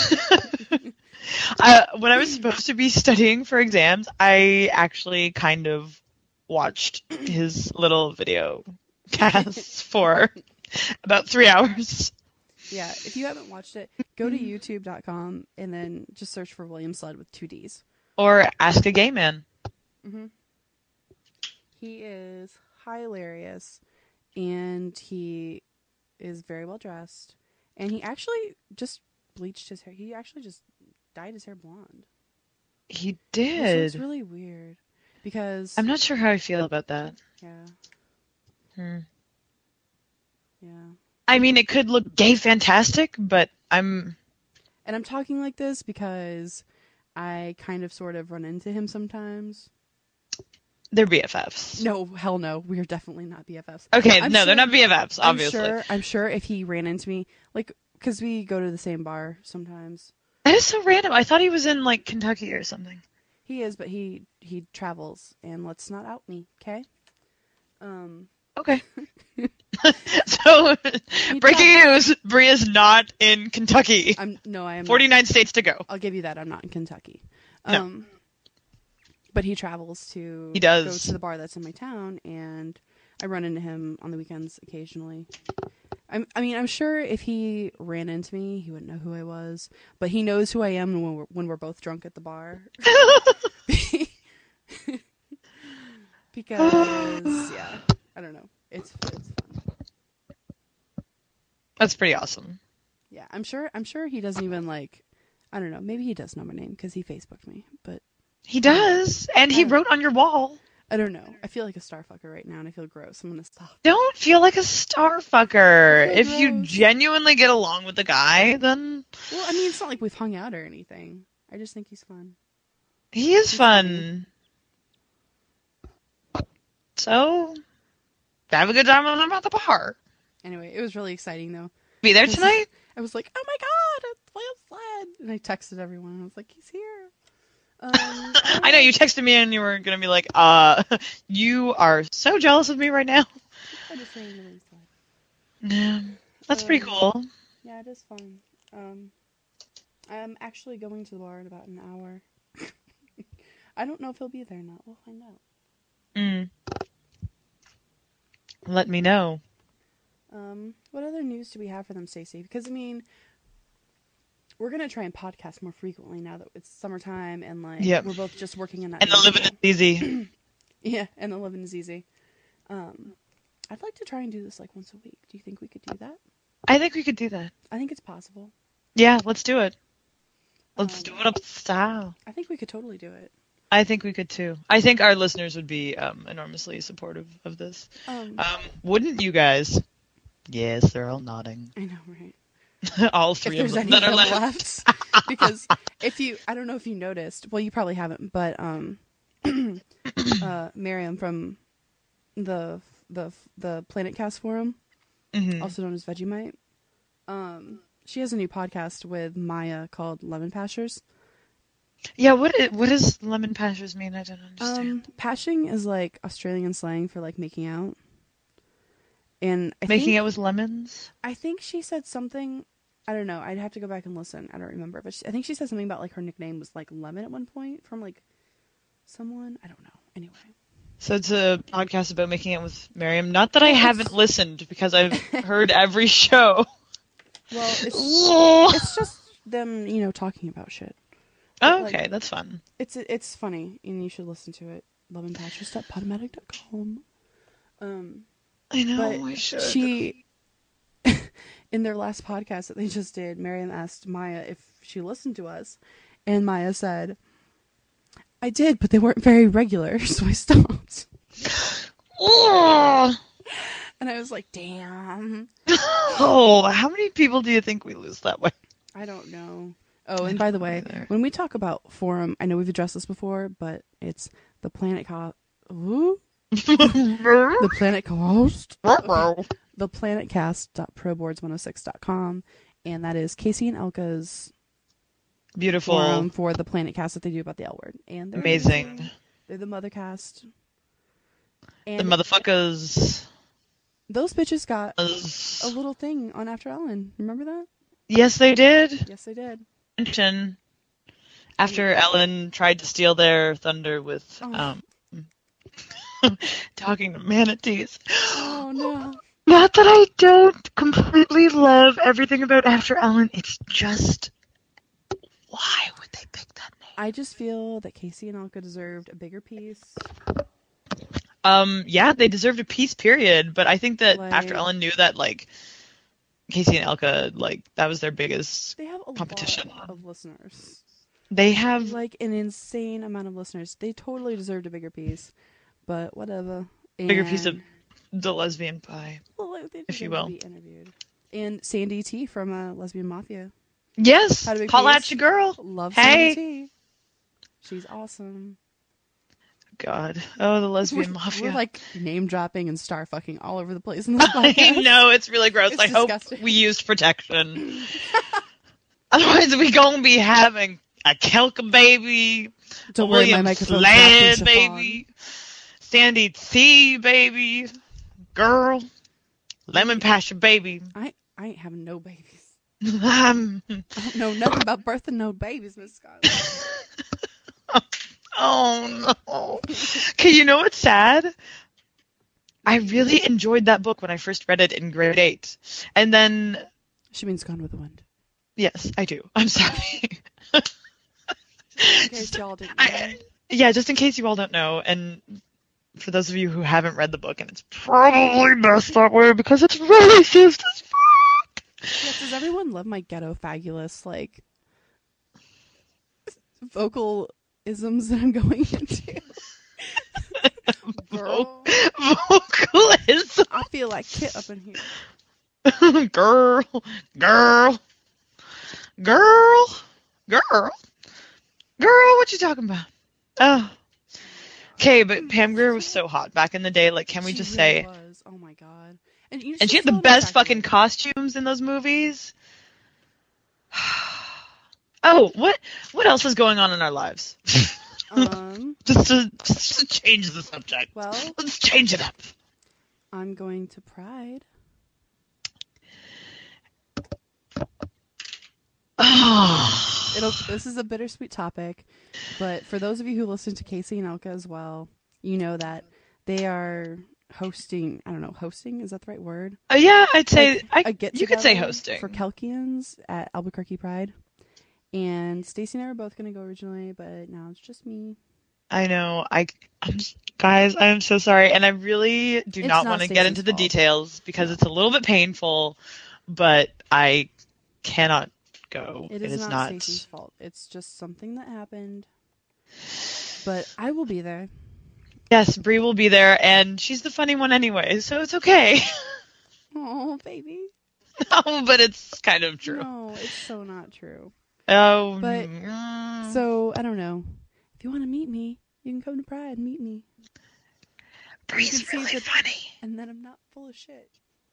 Speaker 2: uh, when I was supposed to be studying for exams, I actually kind of watched his little video casts for about three hours.
Speaker 3: Yeah, if you haven't watched it, go to youtube dot com and then just search for William Sled with two D's.
Speaker 2: Or Ask a Gay Man.
Speaker 3: Mm-hmm. He is hilarious, and he is very well dressed, and he actually just bleached his hair. He actually just dyed his hair blonde.
Speaker 2: He
Speaker 3: Which
Speaker 2: did.
Speaker 3: was really weird because
Speaker 2: I'm not sure how I feel about that.
Speaker 3: yeah,
Speaker 2: Hmm.
Speaker 3: yeah.
Speaker 2: I mean, it could look gay fantastic, but I'm...
Speaker 3: And I'm talking like this because I kind of sort of run into him sometimes.
Speaker 2: They're B F Fs.
Speaker 3: No, hell no. We are definitely not B F Fs.
Speaker 2: Okay,
Speaker 3: I'm
Speaker 2: no,
Speaker 3: sure-
Speaker 2: they're not B F Fs, obviously.
Speaker 3: I'm sure, I'm sure if he ran into me, like, because we go to the same bar sometimes.
Speaker 2: That is so random. I thought he was in, like, Kentucky or something.
Speaker 3: He is, but he he travels, and let's not out me, okay? Um,
Speaker 2: Okay. So,
Speaker 3: He
Speaker 2: breaking
Speaker 3: travels.
Speaker 2: news: Bria's not in Kentucky.
Speaker 3: I'm no, I am not.
Speaker 2: Forty-nine states to go.
Speaker 3: I'll give you that. I'm not in Kentucky.
Speaker 2: No.
Speaker 3: Um, but he travels to
Speaker 2: He does.
Speaker 3: go to the bar that's in my town, and I run into him on the weekends occasionally. I'm, I mean, I'm sure if he ran into me, he wouldn't know who I was, but he knows who I am when we're, when we're both drunk at the bar. Because, yeah, I don't know. It's it's fun.
Speaker 2: That's pretty awesome.
Speaker 3: Yeah, I'm sure. I'm sure he doesn't even like. I don't know. Maybe he does know my name because he Facebooked me, but
Speaker 2: He does, and he
Speaker 3: Yeah.
Speaker 2: wrote on your wall.
Speaker 3: I don't know. I feel like a star fucker right now, and I feel gross. I'm gonna stop.
Speaker 2: Don't feel like a star fucker.
Speaker 3: I feel
Speaker 2: If you
Speaker 3: gross.
Speaker 2: genuinely get along with the guy, then
Speaker 3: Well, I mean, it's not like we've hung out or anything. I just think he's fun.
Speaker 2: he is
Speaker 3: He's
Speaker 2: fun. So, have a good time when I'm at the bar.
Speaker 3: Anyway, it was really exciting though.
Speaker 2: Be there tonight?
Speaker 3: I was like, "Oh my god, it's Lance Sled!" And I texted everyone. I was like, "He's here." Um,
Speaker 2: I know you texted me and you were gonna be like, uh, you are so jealous of me right now.
Speaker 3: I just saying Lance Sled.
Speaker 2: Yeah, that's pretty
Speaker 3: Um,
Speaker 2: cool.
Speaker 3: Yeah, it is fun. Um, I'm actually going to the bar in about an hour. I don't know if he'll be there or not. We'll find out.
Speaker 2: Mm. Let me know.
Speaker 3: Um, what other news do we have for them, Stacey? Because I mean, we're gonna try and podcast more frequently now that it's summertime and like
Speaker 2: Yep.
Speaker 3: we're both just working in that.
Speaker 2: And the living is easy.
Speaker 3: Yeah, and the living is easy. Um, I'd like to try and do this like once a week. Do you think we could do that?
Speaker 2: I think we could do that.
Speaker 3: I think it's possible.
Speaker 2: Yeah, let's do it. Let's
Speaker 3: Um,
Speaker 2: do it up style.
Speaker 3: I think we could totally do it.
Speaker 2: I think we could too. I think our listeners would be um, enormously supportive of this.
Speaker 3: Um,
Speaker 2: Um, wouldn't you guys? Yes, they're all nodding.
Speaker 3: I know, right?
Speaker 2: All
Speaker 3: If
Speaker 2: three of
Speaker 3: there's
Speaker 2: them
Speaker 3: any
Speaker 2: that are
Speaker 3: of them
Speaker 2: left.
Speaker 3: left, because if you, I don't know if you noticed. Well, you probably haven't, but um, uh, Miriam from the the the Planet Cast forum,
Speaker 2: Mhm.
Speaker 3: also known as Vegemite, um, she has a new podcast with Maya called Lemon Pastures.
Speaker 2: Yeah, what i- what does lemon pastures mean? I don't understand.
Speaker 3: Um, pashing is like Australian slang for like making out. And I
Speaker 2: Making
Speaker 3: think,
Speaker 2: out with lemons?
Speaker 3: I think she said something. I don't know. I'd have to go back and listen. I don't remember, but she, I think she said something about like her nickname was like Lemon at one point from like someone. I don't know. Anyway,
Speaker 2: So it's a podcast about making out with Miriam. Not that I haven't listened because I've heard every show.
Speaker 3: well, it's
Speaker 2: Oh,
Speaker 3: it's just them, you know, talking about shit.
Speaker 2: okay,
Speaker 3: like-
Speaker 2: that's fun.
Speaker 3: It's it's funny, and you should listen to it. lemon pastures dot podomatic dot com. Um,
Speaker 2: I know,
Speaker 3: but
Speaker 2: I should.
Speaker 3: she, in their last podcast that they just did, Miriam asked Maya if she listened to us, and Maya said, "I did, but they weren't very regular, so I stopped."
Speaker 2: Oh,
Speaker 3: And I was like, "Damn,
Speaker 2: oh, how many people do you think we lose that way?
Speaker 3: I don't know." Oh, and by the way,
Speaker 2: either.
Speaker 3: when we talk about forum, I know we've addressed this before, but it's the Planet Co- Ooh, the Planet Coast.
Speaker 2: Uh-oh.
Speaker 3: the planetcast dot proboards one oh six dot com, and that is Casey and Elka's
Speaker 2: Beautiful.
Speaker 3: forum for the Planetcast that they do about the L Word. And they're
Speaker 2: Amazing.
Speaker 3: amazing. They're the Mothercast.
Speaker 2: The
Speaker 3: And
Speaker 2: motherfuckers.
Speaker 3: those bitches got a little thing on After Ellen. Remember that?
Speaker 2: Yes, they did.
Speaker 3: Yes, they did.
Speaker 2: Mention after Ellen tried to steal their thunder with
Speaker 3: Oh.
Speaker 2: um talking to manatees.
Speaker 3: Oh, no.
Speaker 2: Not that I don't completely love everything about After Ellen. It's just why would they pick that name?
Speaker 3: I just feel that Casey and Elka deserved a bigger piece.
Speaker 2: Um, yeah, they deserved a piece, period. But I think that
Speaker 3: Like-
Speaker 2: After Ellen knew that, like, Casey and Elka, like, that was their biggest.
Speaker 3: They have a
Speaker 2: Competition.
Speaker 3: lot of listeners.
Speaker 2: They have
Speaker 3: Like, an insane amount of listeners. They totally deserved a bigger piece. But whatever.
Speaker 2: bigger piece of
Speaker 3: And-
Speaker 2: the lesbian pie.
Speaker 3: Well, they
Speaker 2: if you
Speaker 3: deserve
Speaker 2: will.
Speaker 3: to be interviewed. And Sandy T from uh, Lesbian Mafia.
Speaker 2: Yes,
Speaker 3: How do we
Speaker 2: holla
Speaker 3: please?
Speaker 2: at your girl.
Speaker 3: Love
Speaker 2: Hey.
Speaker 3: Sandy T. She's awesome.
Speaker 2: God, oh, the
Speaker 3: We're,
Speaker 2: lesbian mafia.
Speaker 3: we're like name dropping and star fucking all over the place in this
Speaker 2: I
Speaker 3: podcast.
Speaker 2: know, it's really gross.
Speaker 3: It's
Speaker 2: I hope
Speaker 3: disgusting.
Speaker 2: we used protection. Otherwise, we gonna be having a Kelka baby,
Speaker 3: Don't
Speaker 2: a
Speaker 3: worry, my
Speaker 2: William
Speaker 3: microphone's
Speaker 2: Sled
Speaker 3: wrapped in chiffon.
Speaker 2: baby, Sandy T, baby. Girl. Lemon Pasture, baby.
Speaker 3: I I ain't having no babies.
Speaker 2: Um,
Speaker 3: I don't know nothing about birthing no babies, Miss Scott.
Speaker 2: oh, no. Okay, you know what's sad? I really enjoyed that book when I first read it in grade eight. And then,
Speaker 3: She means Gone with the Wind.
Speaker 2: yes, I do. I'm sorry.
Speaker 3: In case y'all didn't know.
Speaker 2: I, yeah, just in case you all don't know, and for those of you who haven't read the book, and it's probably best that way because it's racist as fuck.
Speaker 3: Yeah, does everyone love my ghetto fabulous, like, vocal isms that I'm going into? Girl,
Speaker 2: Vocalism.
Speaker 3: I feel like Kit up in here.
Speaker 2: Girl, girl, girl, girl, girl, what you talking about? Oh. Okay, but Pam Grier was so hot back in the day. Like, can we
Speaker 3: She
Speaker 2: just
Speaker 3: really
Speaker 2: say?
Speaker 3: was. Oh my god. And, you know,
Speaker 2: And she
Speaker 3: she's
Speaker 2: had the
Speaker 3: still an
Speaker 2: best
Speaker 3: attractive
Speaker 2: fucking
Speaker 3: lady.
Speaker 2: costumes in those movies. Oh, what what else is going on in our lives?
Speaker 3: Um,
Speaker 2: just to just to change the subject.
Speaker 3: well,
Speaker 2: Let's change it up.
Speaker 3: I'm going to Pride.
Speaker 2: Oh.
Speaker 3: It'll. This is a bittersweet topic, but for those of you who listen to Casey and Elka as well, you know that they are hosting. I don't know, hosting is that the right word?
Speaker 2: Uh, yeah, I'd say
Speaker 3: Like,
Speaker 2: I,
Speaker 3: a get
Speaker 2: you could say
Speaker 3: together
Speaker 2: hosting.
Speaker 3: for Kelkians at Albuquerque Pride. And Stacy and I were both going to go originally, but now it's just me.
Speaker 2: I know. I I'm, guys, I am so sorry, and I really do
Speaker 3: It's
Speaker 2: not
Speaker 3: not
Speaker 2: want to get
Speaker 3: Stacey's
Speaker 2: into the
Speaker 3: fault.
Speaker 2: details because
Speaker 3: No.
Speaker 2: it's a little bit painful, but I cannot go.
Speaker 3: It is,
Speaker 2: not.
Speaker 3: not Stacy's fault. It's just something that happened. But I will be there.
Speaker 2: Yes, Bree will be there, and she's the funny one anyway, so it's okay.
Speaker 3: Oh, baby.
Speaker 2: No, but it's kind of true.
Speaker 3: No, it's so not true.
Speaker 2: Oh,
Speaker 3: But-
Speaker 2: mm.
Speaker 3: So, I don't know. If you want to meet me, you can come to Pride and meet me.
Speaker 2: Bree's
Speaker 3: you can see
Speaker 2: really
Speaker 3: that-
Speaker 2: funny.
Speaker 3: And then I'm not full of shit.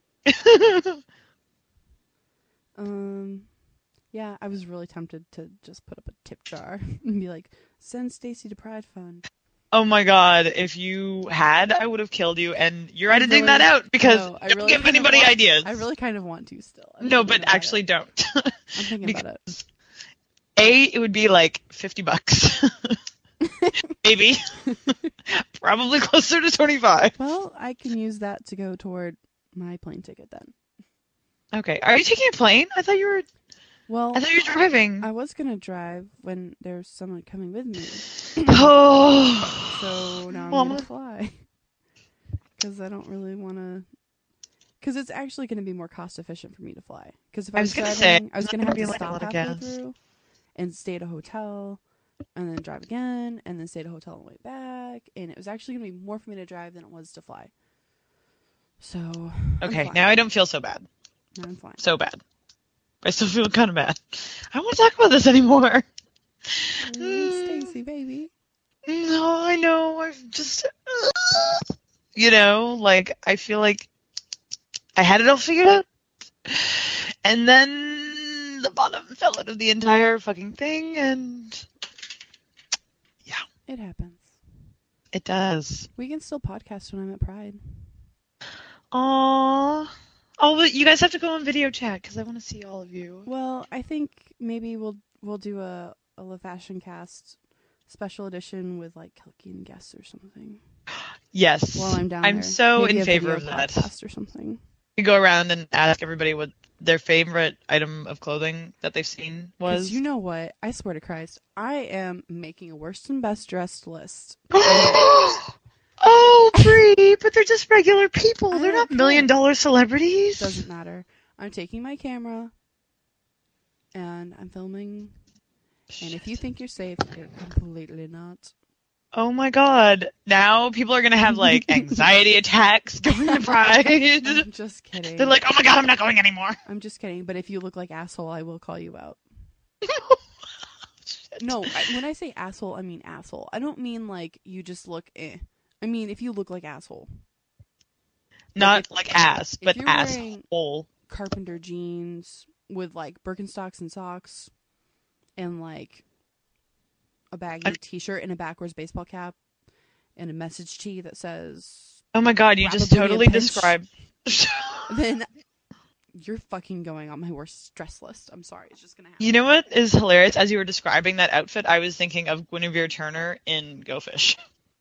Speaker 3: Um, yeah, I was really tempted to just put up a tip jar and be like, send Stacy to Pride Fund.
Speaker 2: Oh my god, if you had, I would have killed you, and you're
Speaker 3: I
Speaker 2: editing
Speaker 3: really-
Speaker 2: that out because
Speaker 3: no, I
Speaker 2: don't
Speaker 3: really
Speaker 2: give
Speaker 3: kind of
Speaker 2: anybody
Speaker 3: want-
Speaker 2: ideas.
Speaker 3: I really kind of want to still. I'm
Speaker 2: no,
Speaker 3: thinking
Speaker 2: but
Speaker 3: about
Speaker 2: actually
Speaker 3: it.
Speaker 2: don't.
Speaker 3: I'm thinking about it.
Speaker 2: because A, it would be like fifty bucks. Maybe. Probably closer to twenty-five.
Speaker 3: Well, I can use that to go toward my plane ticket then.
Speaker 2: Okay, are you taking a plane? I thought you were
Speaker 3: Well,
Speaker 2: I thought you were driving.
Speaker 3: I was going to drive when there's someone coming with me.
Speaker 2: Oh.
Speaker 3: So now I'm
Speaker 2: Mama.
Speaker 3: going to fly. Because I don't really want to... Because it's actually going to be more cost efficient for me to fly. Because if I,
Speaker 2: I
Speaker 3: was,
Speaker 2: was gonna
Speaker 3: driving,
Speaker 2: say,
Speaker 3: I was
Speaker 2: it's
Speaker 3: going to
Speaker 2: not
Speaker 3: have
Speaker 2: gonna
Speaker 3: to
Speaker 2: be like a lot
Speaker 3: stop
Speaker 2: of
Speaker 3: halfway
Speaker 2: gas.
Speaker 3: through and stay at a hotel and then drive again and then stay at a hotel on the way back. And it was actually going to be more for me to drive than it was to fly. So, I'm
Speaker 2: Okay,
Speaker 3: flying.
Speaker 2: now I don't feel so bad.
Speaker 3: Now I'm flying.
Speaker 2: So bad. I still feel kind of bad. I don't want to talk about this anymore.
Speaker 3: Mm, Stacy, baby.
Speaker 2: No, I know. I've just, you know, like I feel like I had it all figured out, and then the bottom fell out of the entire fucking thing, and
Speaker 3: It happens.
Speaker 2: it does.
Speaker 3: We can still podcast when I'm at Pride.
Speaker 2: Aww. Oh, but you guys have to go on video chat because I want to see all of you.
Speaker 3: Well, I think maybe we'll we'll do a a La Fashion Cast special edition with like Kelkian guests or something
Speaker 2: Yes.
Speaker 3: while I'm down
Speaker 2: I'm
Speaker 3: there.
Speaker 2: so
Speaker 3: Maybe
Speaker 2: in
Speaker 3: a
Speaker 2: favor
Speaker 3: video
Speaker 2: of that.
Speaker 3: podcast or something.
Speaker 2: We go around and ask everybody what their favorite item of clothing that they've seen
Speaker 3: 'Cause
Speaker 2: was.
Speaker 3: you know what? I swear to Christ, I am making a worst and best dressed list.
Speaker 2: Oh, Brie, but they're just regular people.
Speaker 3: I
Speaker 2: They're
Speaker 3: don't
Speaker 2: not million
Speaker 3: care.
Speaker 2: dollar celebrities.
Speaker 3: Doesn't matter. I'm taking my camera and I'm filming. And if you think you're safe, you're completely not.
Speaker 2: Oh my god. Now people are going to have like anxiety attacks going to Pride.
Speaker 3: I'm just kidding.
Speaker 2: They're like, oh my god, I'm not going anymore.
Speaker 3: I'm just kidding. But if you look like asshole, I will call you out. No, I, when I say asshole, I mean asshole. I don't mean like you just look eh. I mean if you look like asshole.
Speaker 2: Not
Speaker 3: if-
Speaker 2: like ass,
Speaker 3: if
Speaker 2: but
Speaker 3: you're wearing-
Speaker 2: asshole.
Speaker 3: Carpenter jeans with like Birkenstocks and socks and like a baggy
Speaker 2: I-
Speaker 3: t-shirt and a backwards baseball cap and a message to you that says,
Speaker 2: Oh my god, you just
Speaker 3: Probably a
Speaker 2: totally
Speaker 3: pinch.
Speaker 2: described.
Speaker 3: then you're fucking going on my worst stress list. I'm sorry. It's just going to happen.
Speaker 2: You know what is hilarious? As you were describing that outfit, I was thinking of Guinevere Turner in Go Fish.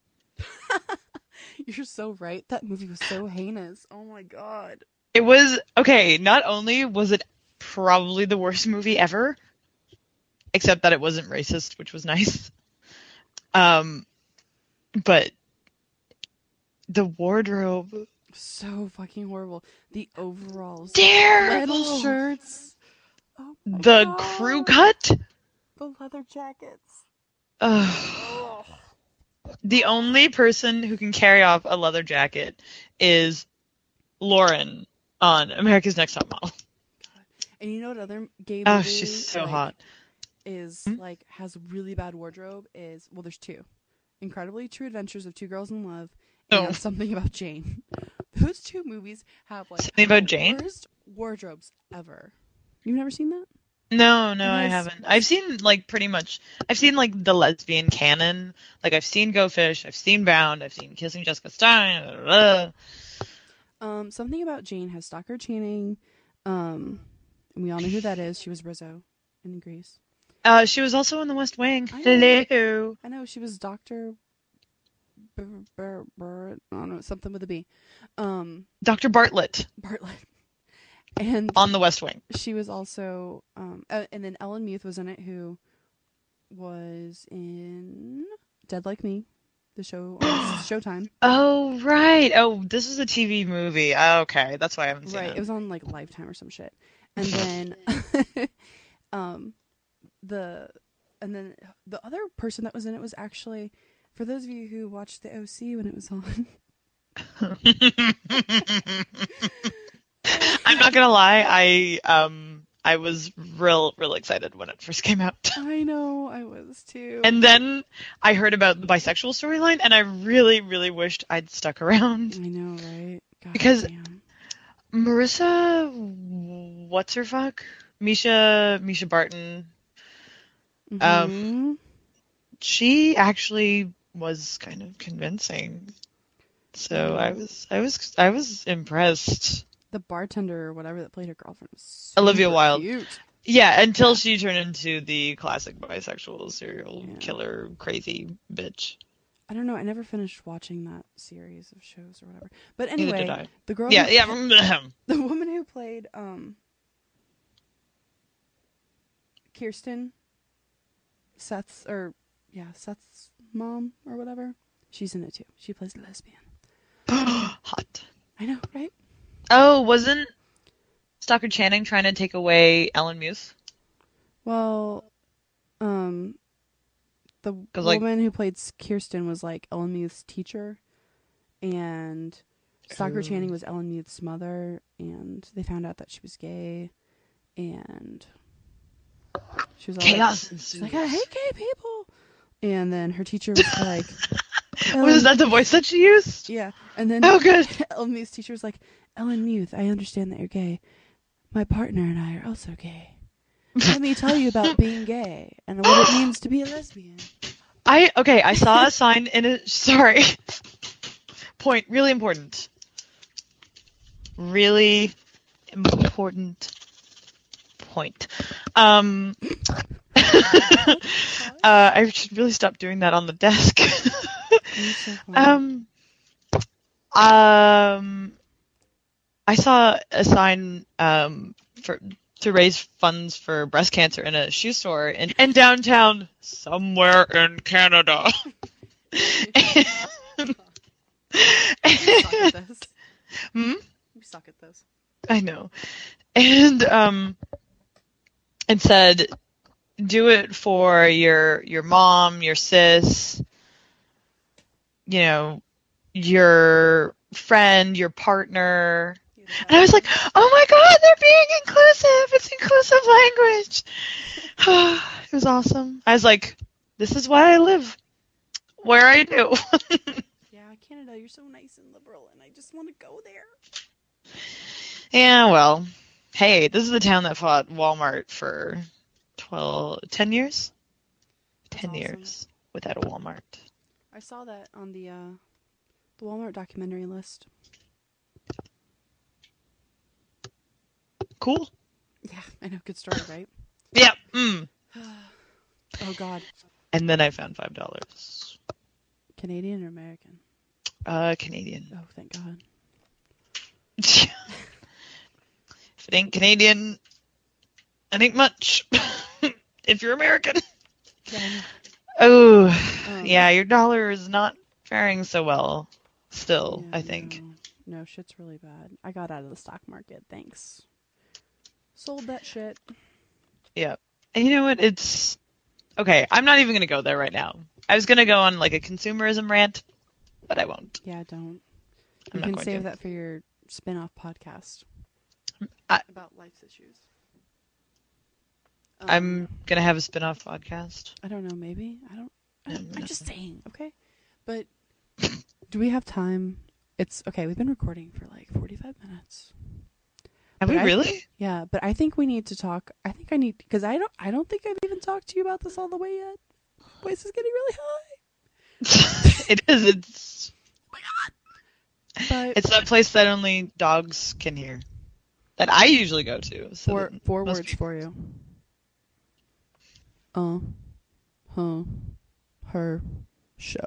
Speaker 3: You're so right. That movie was so heinous. Oh my god.
Speaker 2: It was, okay, not only was it probably the worst movie ever, except that it wasn't racist, which was nice. Um, but the wardrobe,
Speaker 3: So fucking horrible. The overalls.
Speaker 2: terrible.
Speaker 3: Flannel shirts. Oh my
Speaker 2: The
Speaker 3: God.
Speaker 2: crew cut.
Speaker 3: The leather jackets.
Speaker 2: Ugh. The only person who can carry off a leather jacket is Lauren on America's Next Top Model.
Speaker 3: And you know what other gay
Speaker 2: Oh,
Speaker 3: movie
Speaker 2: she's so
Speaker 3: like,
Speaker 2: hot.
Speaker 3: is
Speaker 2: Hmm?
Speaker 3: like has really bad wardrobe is well there's two. Incredibly True Adventures of Two Girls in Love and
Speaker 2: Oh.
Speaker 3: Something About Jane. Those two movies have like
Speaker 2: Something About
Speaker 3: the
Speaker 2: Jane?
Speaker 3: worst wardrobes ever. You've never seen that?
Speaker 2: No, no, I
Speaker 3: Yes.
Speaker 2: haven't. I've seen like pretty much. I've seen like the lesbian canon. Like I've seen Go Fish. I've seen Bound. I've seen Kissing Jessica Stein. Blah, blah, blah.
Speaker 3: Um, Something About Jane has Stockard Channing. Um, and we all know who that is. She was Rizzo in Grease.
Speaker 2: Uh, she was also in The West Wing.
Speaker 3: I know.
Speaker 2: Hello.
Speaker 3: I know she was Doctor Bur- Bur- Bur- I don't know, something with a B. Um,
Speaker 2: Doctor Bartlett
Speaker 3: Bartlett. And
Speaker 2: on The West Wing.
Speaker 3: she was also, um, uh, and then Ellen Muth was in it, who was in Dead Like Me, the show on Showtime.
Speaker 2: Oh right. Oh, this is a T V movie. Oh, okay, that's why I haven't seen
Speaker 3: Right,
Speaker 2: it.
Speaker 3: it was on like Lifetime or some shit. And then, um, the, and then the other person that was in it was actually, for those of you who watched the O C when it was on.
Speaker 2: I'm not gonna lie. I um I was real real excited when it first came out.
Speaker 3: I know, I was too.
Speaker 2: And then I heard about the bisexual storyline, and I really, really wished I'd stuck around.
Speaker 3: I know, right? God
Speaker 2: Because-
Speaker 3: damn.
Speaker 2: Marissa, what's her fuck? Misha, Misha Barton. Um,
Speaker 3: Mhm.
Speaker 2: She actually was kind of convincing. So I was, I was, I was impressed.
Speaker 3: The bartender or whatever that played her girlfriend was
Speaker 2: Olivia
Speaker 3: super
Speaker 2: Wilde.
Speaker 3: Cute.
Speaker 2: Yeah, until
Speaker 3: Yeah.
Speaker 2: she turned into the classic bisexual serial
Speaker 3: Yeah.
Speaker 2: killer crazy bitch.
Speaker 3: I don't know. I never finished watching that series of shows or whatever. But
Speaker 2: Neither
Speaker 3: anyway,
Speaker 2: did I.
Speaker 3: the girl,
Speaker 2: Yeah,
Speaker 3: who,
Speaker 2: yeah.
Speaker 3: the woman who played um, Kirsten, Seth's or yeah, Seth's mom or whatever. She's in it too. She plays a lesbian.
Speaker 2: Hot.
Speaker 3: I know, right?
Speaker 2: Oh, wasn't Stockard Channing trying to take away Ellen Muth?
Speaker 3: Well, um, the
Speaker 2: 'Cause, like-
Speaker 3: woman who played Kirsten was like Ellen Muth's teacher, and Stockard
Speaker 2: Oh.
Speaker 3: Channing was Ellen Muth's mother, and they found out that she was gay, and she was all
Speaker 2: Chaos
Speaker 3: Like,
Speaker 2: ensues.
Speaker 3: she's like, I hate gay people, and then her teacher was like,
Speaker 2: Was that the voice that she used?
Speaker 3: yeah, and then
Speaker 2: Oh, good.
Speaker 3: Ellen Muth's teacher was like, Ellen Muth, I understand that you're gay. My partner and I are also gay. Let me tell you about being gay and what it means to be a lesbian.
Speaker 2: I okay. I saw a sign in a. Sorry. Point. Really important. Really important point. Um. uh, I should really stop doing that on the desk.
Speaker 3: You're so funny.
Speaker 2: um. Um. I saw a sign um for to raise funds for breast cancer in a shoe store in, in downtown somewhere in Canada.
Speaker 3: We suck at this.
Speaker 2: Hmm?
Speaker 3: We suck at this.
Speaker 2: I know. And um and said do it for your your mom, your sis, you know, your friend, your partner. And I was like, oh my god, they're being inclusive. It's inclusive language. It was awesome. I was like, this is why I live where I do.
Speaker 3: Yeah, Canada, you're so nice and liberal, and I just want to go there.
Speaker 2: Yeah, well, hey, this is the town that fought Walmart for twelve, ten years? ten
Speaker 3: awesome.
Speaker 2: years without a Walmart.
Speaker 3: I saw that on the uh, the Walmart documentary list.
Speaker 2: Cool.
Speaker 3: Yeah, I know. Good story, right?
Speaker 2: Yeah. Mm.
Speaker 3: Oh God.
Speaker 2: And then I found five dollars.
Speaker 3: Canadian or American?
Speaker 2: Uh, Canadian.
Speaker 3: Oh, thank God.
Speaker 2: If it ain't Canadian, it ain't much. If you're American.
Speaker 3: Yeah, I know.
Speaker 2: Oh,
Speaker 3: Um,
Speaker 2: yeah, your dollar is not faring so well still,
Speaker 3: yeah,
Speaker 2: I think.
Speaker 3: No, no, shit's really bad. I got out of the stock market. Thanks. Sold that shit.
Speaker 2: Yeah. And you know what? It's okay. I'm not even going to go there right now. I was going to go on like a consumerism rant, but I won't.
Speaker 3: Yeah, don't.
Speaker 2: I'm
Speaker 3: You
Speaker 2: not
Speaker 3: can
Speaker 2: going
Speaker 3: save
Speaker 2: to.
Speaker 3: that for your spin-off podcast
Speaker 2: I-
Speaker 3: about life's issues.
Speaker 2: I'm
Speaker 3: Um,
Speaker 2: going to have a spin-off podcast.
Speaker 3: I don't know. Maybe I don't. I
Speaker 2: No,
Speaker 3: don't
Speaker 2: no.
Speaker 3: I'm just saying. Okay, but do we have time? It's okay. We've been recording for like forty-five minutes.
Speaker 2: Have
Speaker 3: But
Speaker 2: we
Speaker 3: I-
Speaker 2: really?
Speaker 3: Yeah, but I think we need to talk. I think I need because I don't. I don't think I've even talked to you about this all the way yet. Voice is getting really high.
Speaker 2: It is. It's
Speaker 3: But
Speaker 2: it's that place that only dogs can hear. That I usually go to. So
Speaker 3: four
Speaker 2: that
Speaker 3: four
Speaker 2: most
Speaker 3: words
Speaker 2: people-
Speaker 3: for you. Uh, huh, her, show.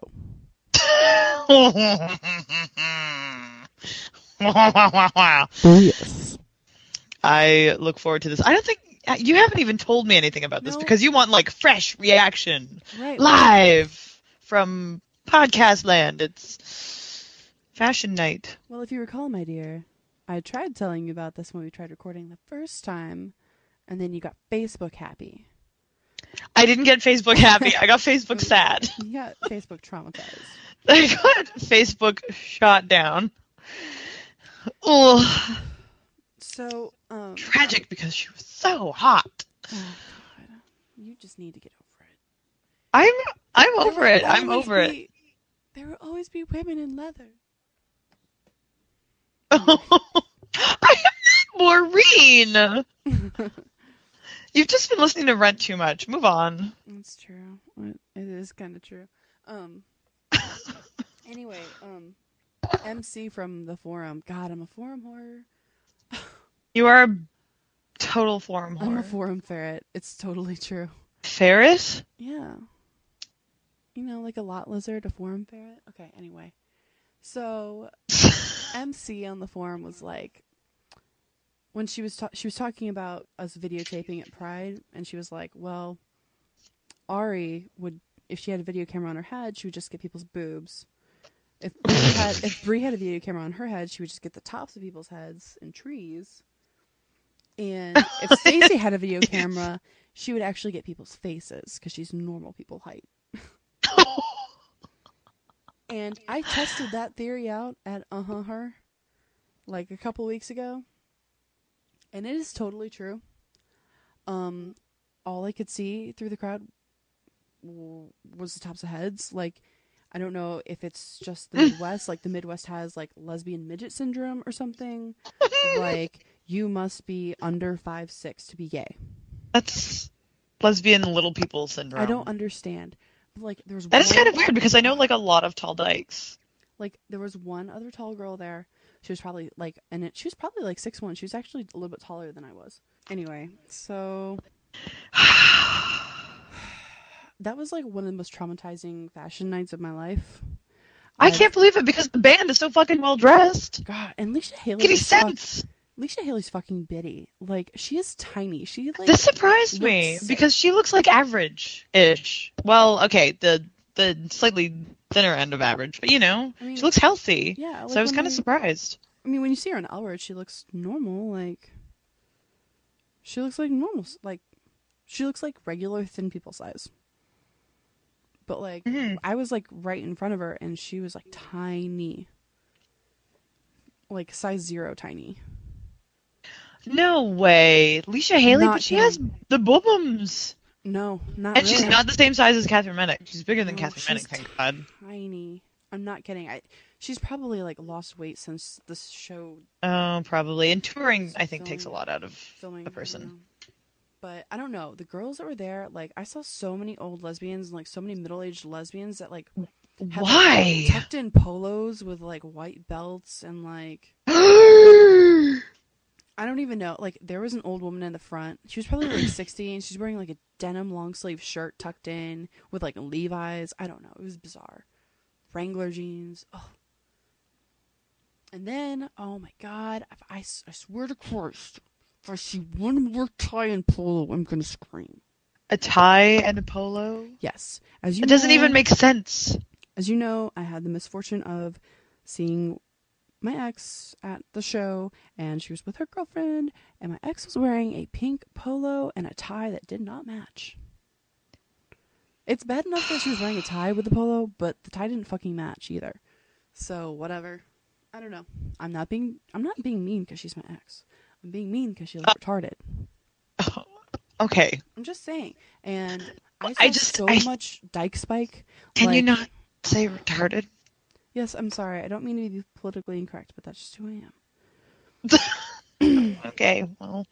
Speaker 3: Oh yes.
Speaker 2: I look forward to this. I don't think you haven't even told me anything about this
Speaker 3: No.
Speaker 2: because you want like fresh reaction
Speaker 3: Right.
Speaker 2: live from podcast land. It's fashion night.
Speaker 3: Well, if you recall, my dear, I tried telling you about this when we tried recording the first time, and then you got Facebook happy.
Speaker 2: I didn't get Facebook happy. I got Facebook sad.
Speaker 3: You got Facebook traumatized.
Speaker 2: I got Facebook shot down. Oh,
Speaker 3: So, um,
Speaker 2: tragic because she was so hot.
Speaker 3: oh God, you just need to get over it.
Speaker 2: I'm I'm
Speaker 3: There
Speaker 2: over
Speaker 3: will
Speaker 2: it. I'm
Speaker 3: always
Speaker 2: over it.
Speaker 3: be- There will always be women in leather.
Speaker 2: I am not Maureen. You've just been listening to Rent too much. Move on.
Speaker 3: That's true. It it is kind of true. Um. Anyway, um, M C from the forum. God, I'm a forum whore.
Speaker 2: You are a total forum
Speaker 3: I'm a
Speaker 2: whore.
Speaker 3: forum ferret. It's totally true.
Speaker 2: Ferris?
Speaker 3: Yeah. You know, like a lot lizard, a forum ferret. Okay, anyway. So, M C on the forum was like, when she was ta- she was talking about us videotaping at Pride, and she was like, well, Ari would, if she had a video camera on her head, she would just get people's boobs. If Brie had, if Brie had a video camera on her head, she would just get the tops of people's heads and trees. And if Stacey had a video camera, she would actually get people's faces because she's normal people height. And I tested that theory out at Uh-huh Her like a couple weeks ago. And it is totally true. Um, all I could see through the crowd w- was the tops of heads. Like, I don't know if it's just the Midwest. Like, the Midwest has, like, lesbian midget syndrome or something. Like, you must be under five six to be gay.
Speaker 2: That's lesbian little people syndrome.
Speaker 3: I don't understand. Like, there was
Speaker 2: That is
Speaker 3: one-
Speaker 2: kind of weird because I know like a lot of tall dykes.
Speaker 3: Like, there was one other tall girl there. She was probably, like, and it, she was probably, like, six one. She was actually a little bit taller than I was. Anyway, so that was, like, one of the most traumatizing fashion nights of my life.
Speaker 2: I
Speaker 3: I've-
Speaker 2: can't believe it because the band is so fucking well dressed.
Speaker 3: God, and Alicia Haley
Speaker 2: Kitty
Speaker 3: is fuck-
Speaker 2: sense.
Speaker 3: Alicia Haley's fucking bitty. Like, she is tiny. She, like...
Speaker 2: This surprised me
Speaker 3: looks-
Speaker 2: because she looks like average-ish. Well, okay, the the slightly thinner end of average, but you know,
Speaker 3: I mean,
Speaker 2: she looks healthy.
Speaker 3: yeah, like
Speaker 2: so I was
Speaker 3: when
Speaker 2: kind of
Speaker 3: I-
Speaker 2: surprised.
Speaker 3: I mean, when you see her in Elwood, she looks normal. Like, she looks like normal. Like, she looks like regular thin people size. But, like,
Speaker 2: Mhm.
Speaker 3: I was, like, right in front of her, and she was, like, tiny. Like, size zero tiny.
Speaker 2: No way, Alicia Haley,
Speaker 3: Not
Speaker 2: but she has
Speaker 3: kidding.
Speaker 2: the boobums,
Speaker 3: No, not
Speaker 2: and
Speaker 3: really.
Speaker 2: she's not the same size as Catherine Minnick. She's bigger than
Speaker 3: No,
Speaker 2: Catherine
Speaker 3: she's
Speaker 2: Minnick, thank God.
Speaker 3: tiny. I'm not kidding. I She's probably, like, lost weight since this show
Speaker 2: Oh, probably. And touring, I think, takes a
Speaker 3: Filming-
Speaker 2: lot out of
Speaker 3: filming.
Speaker 2: the
Speaker 3: I don't
Speaker 2: person.
Speaker 3: know. But I don't know. The girls that were there, like, I saw so many old lesbians and, like, so many middle-aged lesbians that, like, had, like,
Speaker 2: Why?
Speaker 3: tucked in polos with like white belts and like I don't even know. Like, there was an old woman in the front. She was probably like sixty, and she's wearing like a denim long sleeve shirt tucked in with like Levi's. I don't know. It was bizarre. Wrangler jeans. Oh. And then, oh my God, if I, I swear to Christ, if I see one more tie and polo, I'm gonna scream.
Speaker 2: A tie and a polo?
Speaker 3: Yes, as you.
Speaker 2: It doesn't
Speaker 3: know,
Speaker 2: even make sense.
Speaker 3: As you know, I had the misfortune of seeing my ex at the show, and she was with her girlfriend, and my ex was wearing a pink polo and a tie that did not match. It's bad enough that she was wearing a tie with the polo, but the tie didn't fucking match either. So whatever. I don't know. I'm not being I'm not being mean because she's my ex. I'm being mean because she was uh, retarded.
Speaker 2: Oh, okay.
Speaker 3: I'm just saying. And I saw
Speaker 2: I just
Speaker 3: so
Speaker 2: I,
Speaker 3: much Dyke Spike.
Speaker 2: Can
Speaker 3: like,
Speaker 2: you not say retarded?
Speaker 3: Yes, I'm sorry. I don't mean to be politically incorrect, but that's just who I
Speaker 2: am. Okay, well,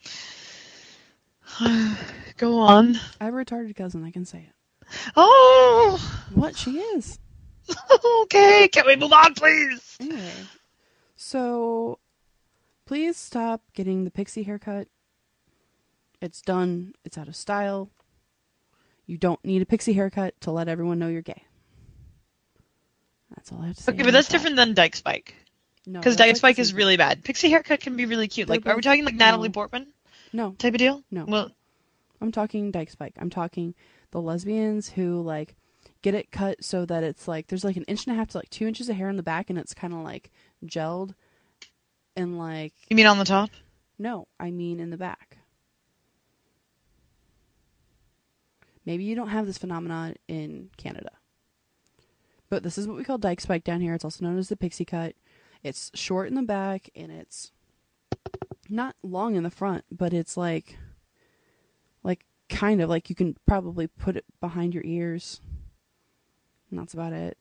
Speaker 2: go on.
Speaker 3: I have a retarded cousin. I can say it.
Speaker 2: Oh!
Speaker 3: What? She is.
Speaker 2: Okay, can we move on, please?
Speaker 3: Anyway, so please stop getting the pixie haircut. It's done. It's out of style. You don't need a pixie haircut to let everyone know you're gay. That's all I have to say.
Speaker 2: Okay, but that's that. different than Dyke Spike.
Speaker 3: No,
Speaker 2: because Dyke
Speaker 3: like
Speaker 2: Spike is really bad. Pixie haircut can be really cute. They're like, both, are we talking like Natalie
Speaker 3: no.
Speaker 2: Portman?
Speaker 3: No.
Speaker 2: Type of deal?
Speaker 3: No.
Speaker 2: Well,
Speaker 3: I'm talking Dyke Spike. I'm talking the lesbians who like get it cut so that it's like there's like an inch and a half to like two inches of hair in the back, and it's kind of like gelled, and like.
Speaker 2: You mean on the top?
Speaker 3: No, I mean in the back. Maybe you don't have this phenomenon in Canada. But this is what we call Dyke Spike down here. It's also known as the pixie cut. It's short in the back, and it's not long in the front, but it's like, like kind of like you can probably put it behind your ears. And that's about it.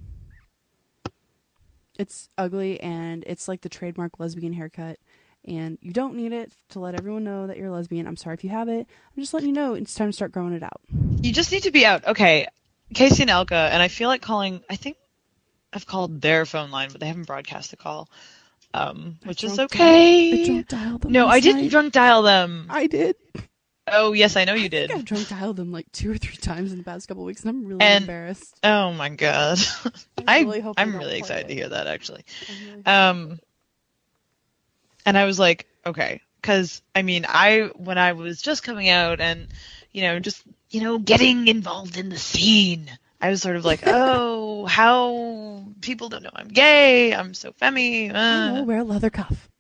Speaker 3: It's ugly, and it's like the trademark lesbian haircut. And you don't need it to let everyone know that you're a lesbian. I'm sorry if you have it. I'm just letting you know it's time to start growing it out.
Speaker 2: You just need to be out. Okay. Casey and Elka, and I feel like calling, I think I've called their phone line, but they haven't broadcast the call, um, which is okay.
Speaker 3: Dial, I drunk dialed them
Speaker 2: No, I didn't
Speaker 3: night.
Speaker 2: drunk dial them.
Speaker 3: I did.
Speaker 2: Oh, yes, I know you
Speaker 3: I
Speaker 2: did.
Speaker 3: think I've drunk dialed them like two or three times in the past couple of weeks, and I'm really
Speaker 2: and,
Speaker 3: embarrassed.
Speaker 2: Oh, my God.
Speaker 3: I really
Speaker 2: I,
Speaker 3: hope
Speaker 2: I'm really excited
Speaker 3: it.
Speaker 2: to hear that, actually.
Speaker 3: Really
Speaker 2: um, and I was like, okay, because, I mean, I, when I was just coming out and, you know, just, you know, getting involved in the scene, I was sort of like, oh, how people don't know I'm gay. I'm so femmy. Uh.
Speaker 3: I know, wear a leather cuff.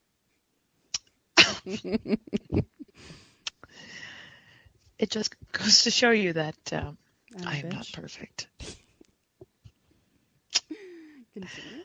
Speaker 2: It just goes to show you that um, I am
Speaker 3: bitch.
Speaker 2: not perfect.
Speaker 3: Continue.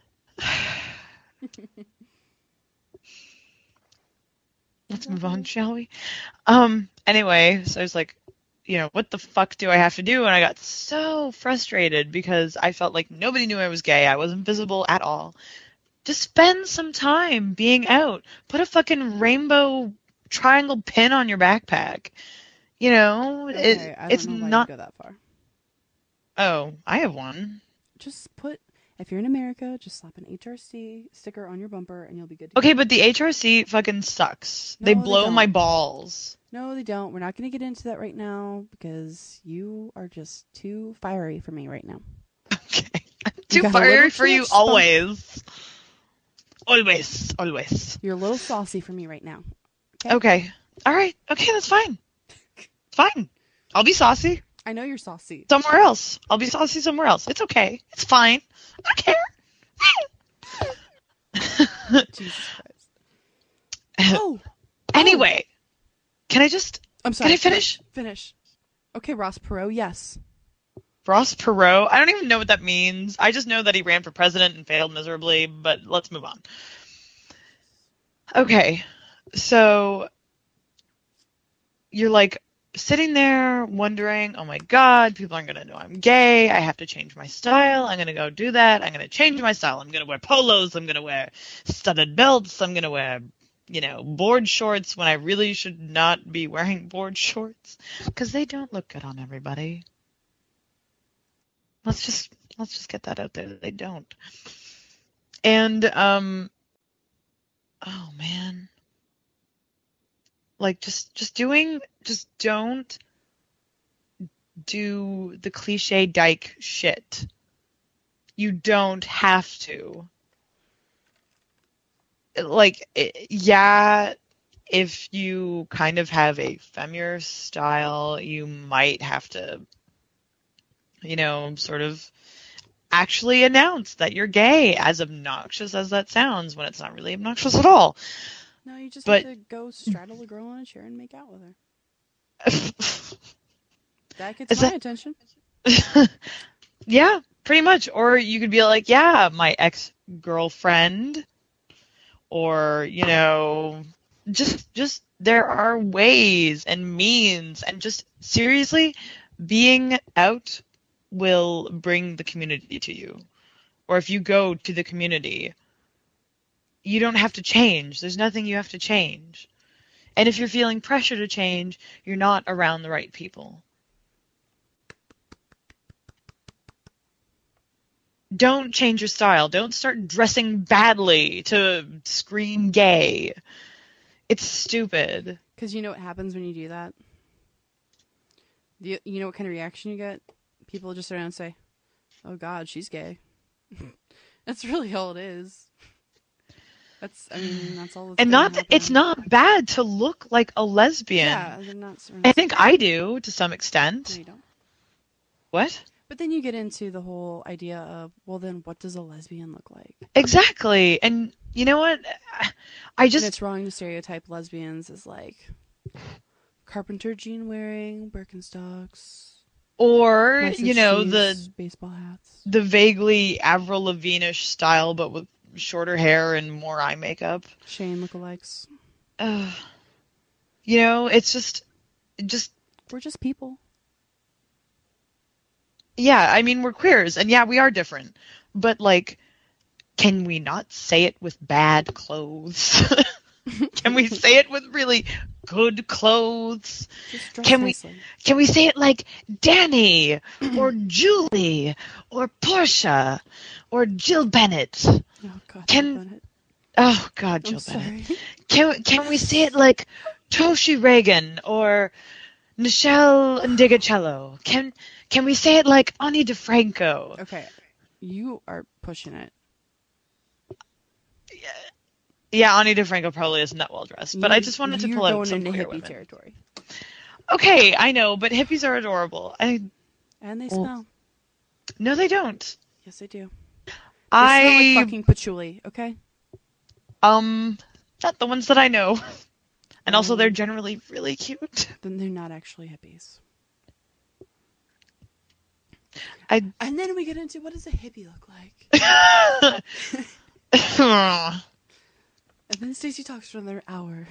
Speaker 2: Let's move on, shall we? Um. Anyway, so I was like, you know, what the fuck do I have to do? And I got so frustrated because I felt like nobody knew I was gay. I wasn't visible at all. Just spend some time being out. Put a fucking rainbow triangle pin on your backpack. You know,
Speaker 3: Okay,
Speaker 2: it,
Speaker 3: I don't
Speaker 2: it's
Speaker 3: know why
Speaker 2: not.
Speaker 3: you go that far.
Speaker 2: Oh, I have one.
Speaker 3: Just put, if you're in America, just slap an H R C sticker on your bumper, and you'll be good to
Speaker 2: Okay,
Speaker 3: go.
Speaker 2: but the H R C fucking sucks.
Speaker 3: No,
Speaker 2: they
Speaker 3: they
Speaker 2: blow
Speaker 3: don't.
Speaker 2: my balls.
Speaker 3: No, they don't. We're not going to get into that right now because you are just too fiery for me right now.
Speaker 2: Okay. I'm
Speaker 3: You
Speaker 2: too
Speaker 3: got a
Speaker 2: fiery
Speaker 3: little
Speaker 2: for
Speaker 3: too
Speaker 2: you
Speaker 3: much spunk.
Speaker 2: always. Always. Always.
Speaker 3: You're a little saucy for me right now. Okay?
Speaker 2: Okay. All right. Okay, that's fine. Fine. I'll be saucy
Speaker 3: I know you're saucy.
Speaker 2: somewhere else. I'll be saucy somewhere else. It's okay. It's fine. I don't care.
Speaker 3: Jesus Christ. Oh.
Speaker 2: Anyway, can I just...
Speaker 3: I'm sorry.
Speaker 2: Can I finish?
Speaker 3: Finish. Okay, Ross Perot, yes.
Speaker 2: Ross Perot? I don't even know what that means. I just know that he ran for president and failed miserably, but let's move on. Okay, so you're like sitting there wondering, oh my God, people aren't going to know I'm gay. I have to change my style. I'm going to go do that. I'm going to change my style. I'm going to wear polos. I'm going to wear studded belts. I'm going to wear, you know, board shorts when I really should not be wearing board shorts because they don't look good on everybody. Let's just let's just get that out there that they don't. And um oh man. Like just just doing just don't do the cliche dyke shit. You don't have to. Like it- yeah, if you kind of have a femure style, you might have to, you know, sort of actually announce that you're gay, as obnoxious as that sounds, when it's not really obnoxious at all.
Speaker 3: No, you just
Speaker 2: But-
Speaker 3: have to go straddle a girl in a chair and make out with her. That gets
Speaker 2: Is
Speaker 3: my
Speaker 2: that-
Speaker 3: attention.
Speaker 2: Yeah, pretty much. Or you could be like, yeah, my ex-girlfriend. Or, you know, just just there are ways and means, and just seriously, being out will bring the community to you. Or if you go to the community, you don't have to change. There's nothing you have to change. And if you're feeling pressure to change, you're not around the right people. Don't change your style. Don't start dressing badly to scream gay. It's stupid.
Speaker 3: Because you know what happens when you do that? You, you know what kind of reaction you get? People just sit around and say, oh God, she's gay. That's really all it is. That's, I mean, that's all that's
Speaker 2: And
Speaker 3: gonna
Speaker 2: not that
Speaker 3: happen.
Speaker 2: it's not bad to look like a lesbian.
Speaker 3: Yeah, they're not.
Speaker 2: I think I do to some
Speaker 3: No,
Speaker 2: extent.
Speaker 3: you don't.
Speaker 2: What?
Speaker 3: But then you get into the whole idea of, well, then what does a lesbian look like?
Speaker 2: Exactly. And you know what? I
Speaker 3: And
Speaker 2: just
Speaker 3: it's wrong to stereotype lesbians as like carpenter jean wearing, Birkenstocks,
Speaker 2: or
Speaker 3: nice
Speaker 2: you know the
Speaker 3: shoes, baseball hats.
Speaker 2: the vaguely Avril Lavigne-ish style, but with shorter hair and more eye makeup.
Speaker 3: Shane lookalikes.
Speaker 2: Uh, you know, it's just, just
Speaker 3: We're just people.
Speaker 2: yeah. I mean, we're queers, and yeah, we are different. But like, can we not say it with bad clothes? Can we say it with really good clothes?
Speaker 3: Just dress
Speaker 2: Can we-
Speaker 3: nicely.
Speaker 2: Can we say it like Danny or Julie or Portia or Jill Bennett?
Speaker 3: Oh God,
Speaker 2: Can-
Speaker 3: Jill Bennett.
Speaker 2: Oh God,
Speaker 3: I'm
Speaker 2: Jill Bennett.
Speaker 3: sorry.
Speaker 2: Can can we say it like Toshi Reagan or Nichelle Indigocello? Can can we say it like Ani DeFranco?
Speaker 3: Okay, you are pushing it.
Speaker 2: Yeah, Ani DeFranco probably isn't that well dressed, but
Speaker 3: You-
Speaker 2: I just wanted to
Speaker 3: you're
Speaker 2: pull out
Speaker 3: going
Speaker 2: some
Speaker 3: into
Speaker 2: queer
Speaker 3: hippie
Speaker 2: women.
Speaker 3: territory,
Speaker 2: Okay, I know, but hippies are adorable. I
Speaker 3: and they
Speaker 2: Well,
Speaker 3: smell.
Speaker 2: no, they don't.
Speaker 3: Yes, they do. They
Speaker 2: I
Speaker 3: smell like fucking patchouli. Okay.
Speaker 2: um, not the ones that I know, and also
Speaker 3: Oh.
Speaker 2: they're generally really cute.
Speaker 3: Then they're not actually hippies.
Speaker 2: I
Speaker 3: And then we get into what does a hippie look like? And then Stacey talks for another hour.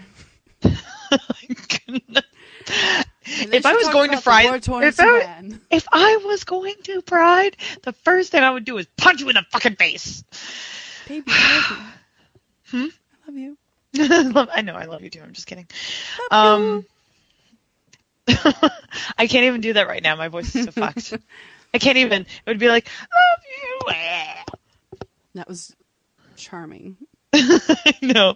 Speaker 3: And then
Speaker 2: If
Speaker 3: she
Speaker 2: I was
Speaker 3: talks
Speaker 2: going to
Speaker 3: about the
Speaker 2: Pride,
Speaker 3: war-torn
Speaker 2: if I, was-
Speaker 3: Sudan.
Speaker 2: if I was going to Pride, the first thing I would do is punch you in the fucking face.
Speaker 3: Baby, I love you.
Speaker 2: Hmm?
Speaker 3: I love you.
Speaker 2: Love- I know I love you too. I'm just kidding. Um, I can't even do that right now. My voice is so fucked. I can't even. It would be like, love you.
Speaker 3: That was charming.
Speaker 2: No.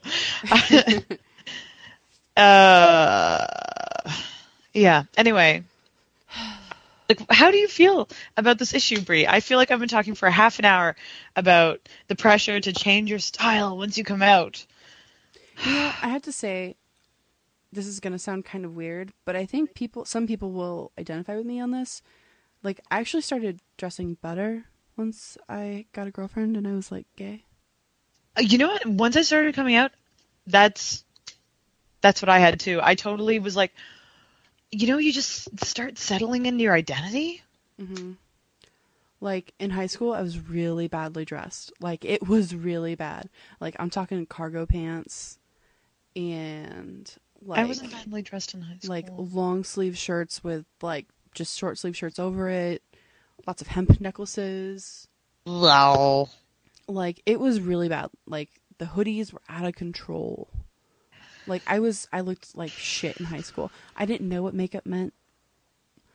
Speaker 2: uh, yeah. Anyway, like, how do you feel about this issue, Brie? I feel like I've been talking for half an hour about the pressure to change your style once you come out.
Speaker 3: You know, I have to say, this is going to sound kind of weird, but I think people, some people will identify with me on this. Like, I actually started dressing better once I got a girlfriend and I was, like, gay.
Speaker 2: Uh, You know what? Once I started coming out, that's that's what I had too. I totally was like, you know, you just start settling into your identity.
Speaker 3: hmm Like, in high school, I was really badly dressed. Like, it was really bad. Like, I'm talking cargo pants and, like,
Speaker 2: I wasn't badly dressed in high school.
Speaker 3: like long sleeve shirts with, like, just short sleeve shirts over it. Lots of hemp necklaces.
Speaker 2: Wow.
Speaker 3: Like, it was really bad. Like, the hoodies were out of control. Like, I was, I looked like shit in high school. I didn't know what makeup meant.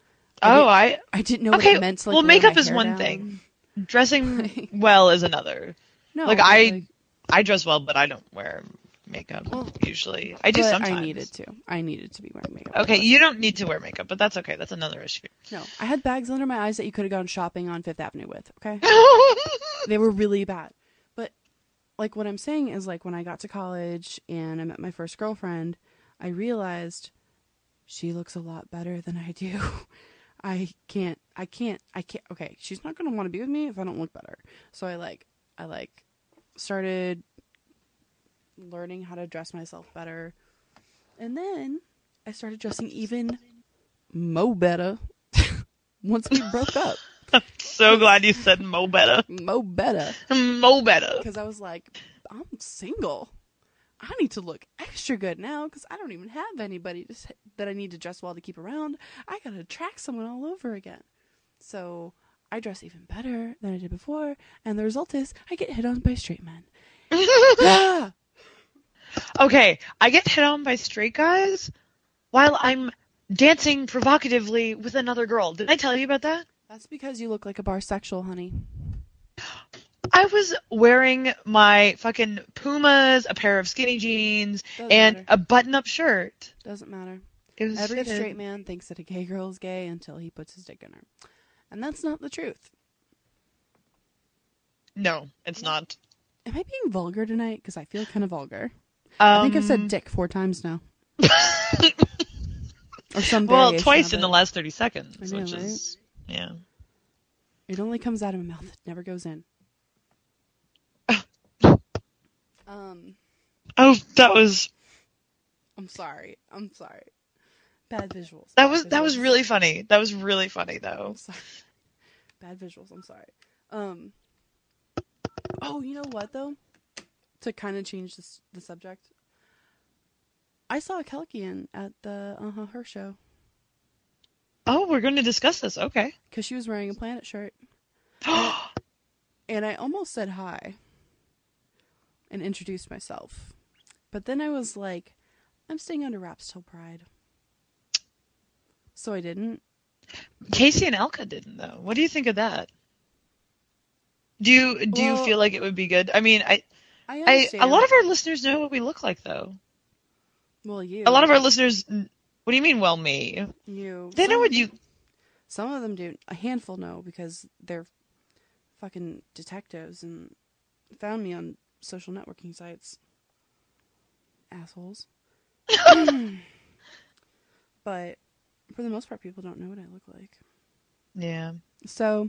Speaker 2: Oh, I
Speaker 3: I didn't know what
Speaker 2: Okay,
Speaker 3: it meant to like
Speaker 2: well,
Speaker 3: wear
Speaker 2: makeup
Speaker 3: my
Speaker 2: is
Speaker 3: hair
Speaker 2: one
Speaker 3: down.
Speaker 2: thing. dressing well is another.
Speaker 3: No,
Speaker 2: Like
Speaker 3: but,
Speaker 2: I,
Speaker 3: like,
Speaker 2: I dress well, but I don't wear makeup
Speaker 3: Well,
Speaker 2: usually. I do
Speaker 3: but
Speaker 2: sometimes.
Speaker 3: I needed to. I needed to be wearing makeup.
Speaker 2: Okay,
Speaker 3: otherwise-
Speaker 2: you don't need to wear makeup, but that's okay. That's another issue.
Speaker 3: No, I had bags under my eyes that you could have gone shopping on Fifth Avenue with. Okay, they were really bad. But like what I'm saying is like when I got to college and I met my first girlfriend, I realized she looks a lot better than I do. I can't. I can't. I can't. Okay, she's not gonna want to be with me if I don't look better. So I like. I like started learning how to dress myself better, and then I started dressing even mo better once we broke up.
Speaker 2: I'm so glad you said mo better.
Speaker 3: Mo better.
Speaker 2: Mo better.
Speaker 3: Because I was like, I'm single. I need to look extra good now because I don't even have anybody to, that I need to dress well to keep around. I gotta attract someone all over again. So I dress even better than I did before, and the result is I get hit on by straight men. Ah!
Speaker 2: Okay, I get hit on by straight guys while I'm dancing provocatively with another girl. Did I tell you about that?
Speaker 3: That's because you look like a bisexual, honey.
Speaker 2: I was wearing my fucking Pumas, a pair of skinny jeans,
Speaker 3: Doesn't
Speaker 2: and
Speaker 3: matter.
Speaker 2: a button-up shirt.
Speaker 3: Doesn't matter.
Speaker 2: It was
Speaker 3: Every
Speaker 2: fitted.
Speaker 3: straight man thinks that a gay girl is gay until he puts his dick in her. And that's not the truth.
Speaker 2: No, it's not.
Speaker 3: Am I being vulgar tonight? Because I feel kind of vulgar.
Speaker 2: Um,
Speaker 3: I think I've said dick four times now. Or some
Speaker 2: well,
Speaker 3: variation
Speaker 2: twice
Speaker 3: of
Speaker 2: in
Speaker 3: it.
Speaker 2: the last thirty seconds,
Speaker 3: I know,
Speaker 2: which
Speaker 3: right?
Speaker 2: is, yeah.
Speaker 3: It only comes out of my mouth. It never goes in. um,
Speaker 2: Oh, that was,
Speaker 3: I'm sorry. I'm sorry. Bad visuals.
Speaker 2: that
Speaker 3: Bad
Speaker 2: was, that was
Speaker 3: visuals.
Speaker 2: really funny. That was really funny, though.
Speaker 3: I'm sorry. Bad visuals. I'm sorry. Um. Oh, you know what though? To kind of change this, the subject, I saw Kelkian at the Uh Huh Her show
Speaker 2: Oh, we're going to discuss this. Okay.
Speaker 3: because she was wearing a Planet shirt, and I almost said hi and introduced myself, but then I was like, I'm staying under wraps till Pride, so I didn't.
Speaker 2: Casey and Elka didn't, though. What do you think of that? Do you do
Speaker 3: Well-
Speaker 2: you feel like it would be good? I mean, I,
Speaker 3: I
Speaker 2: I
Speaker 3: understand.
Speaker 2: a lot of our listeners know what we look like, though.
Speaker 3: well, you
Speaker 2: A lot of our listeners. What do you mean? Well, me.
Speaker 3: you
Speaker 2: They know
Speaker 3: some-
Speaker 2: what you.
Speaker 3: Some of them do. A handful know because they're fucking detectives and found me on social networking sites. Assholes. But for the most part, people don't know what I look like.
Speaker 2: Yeah.
Speaker 3: So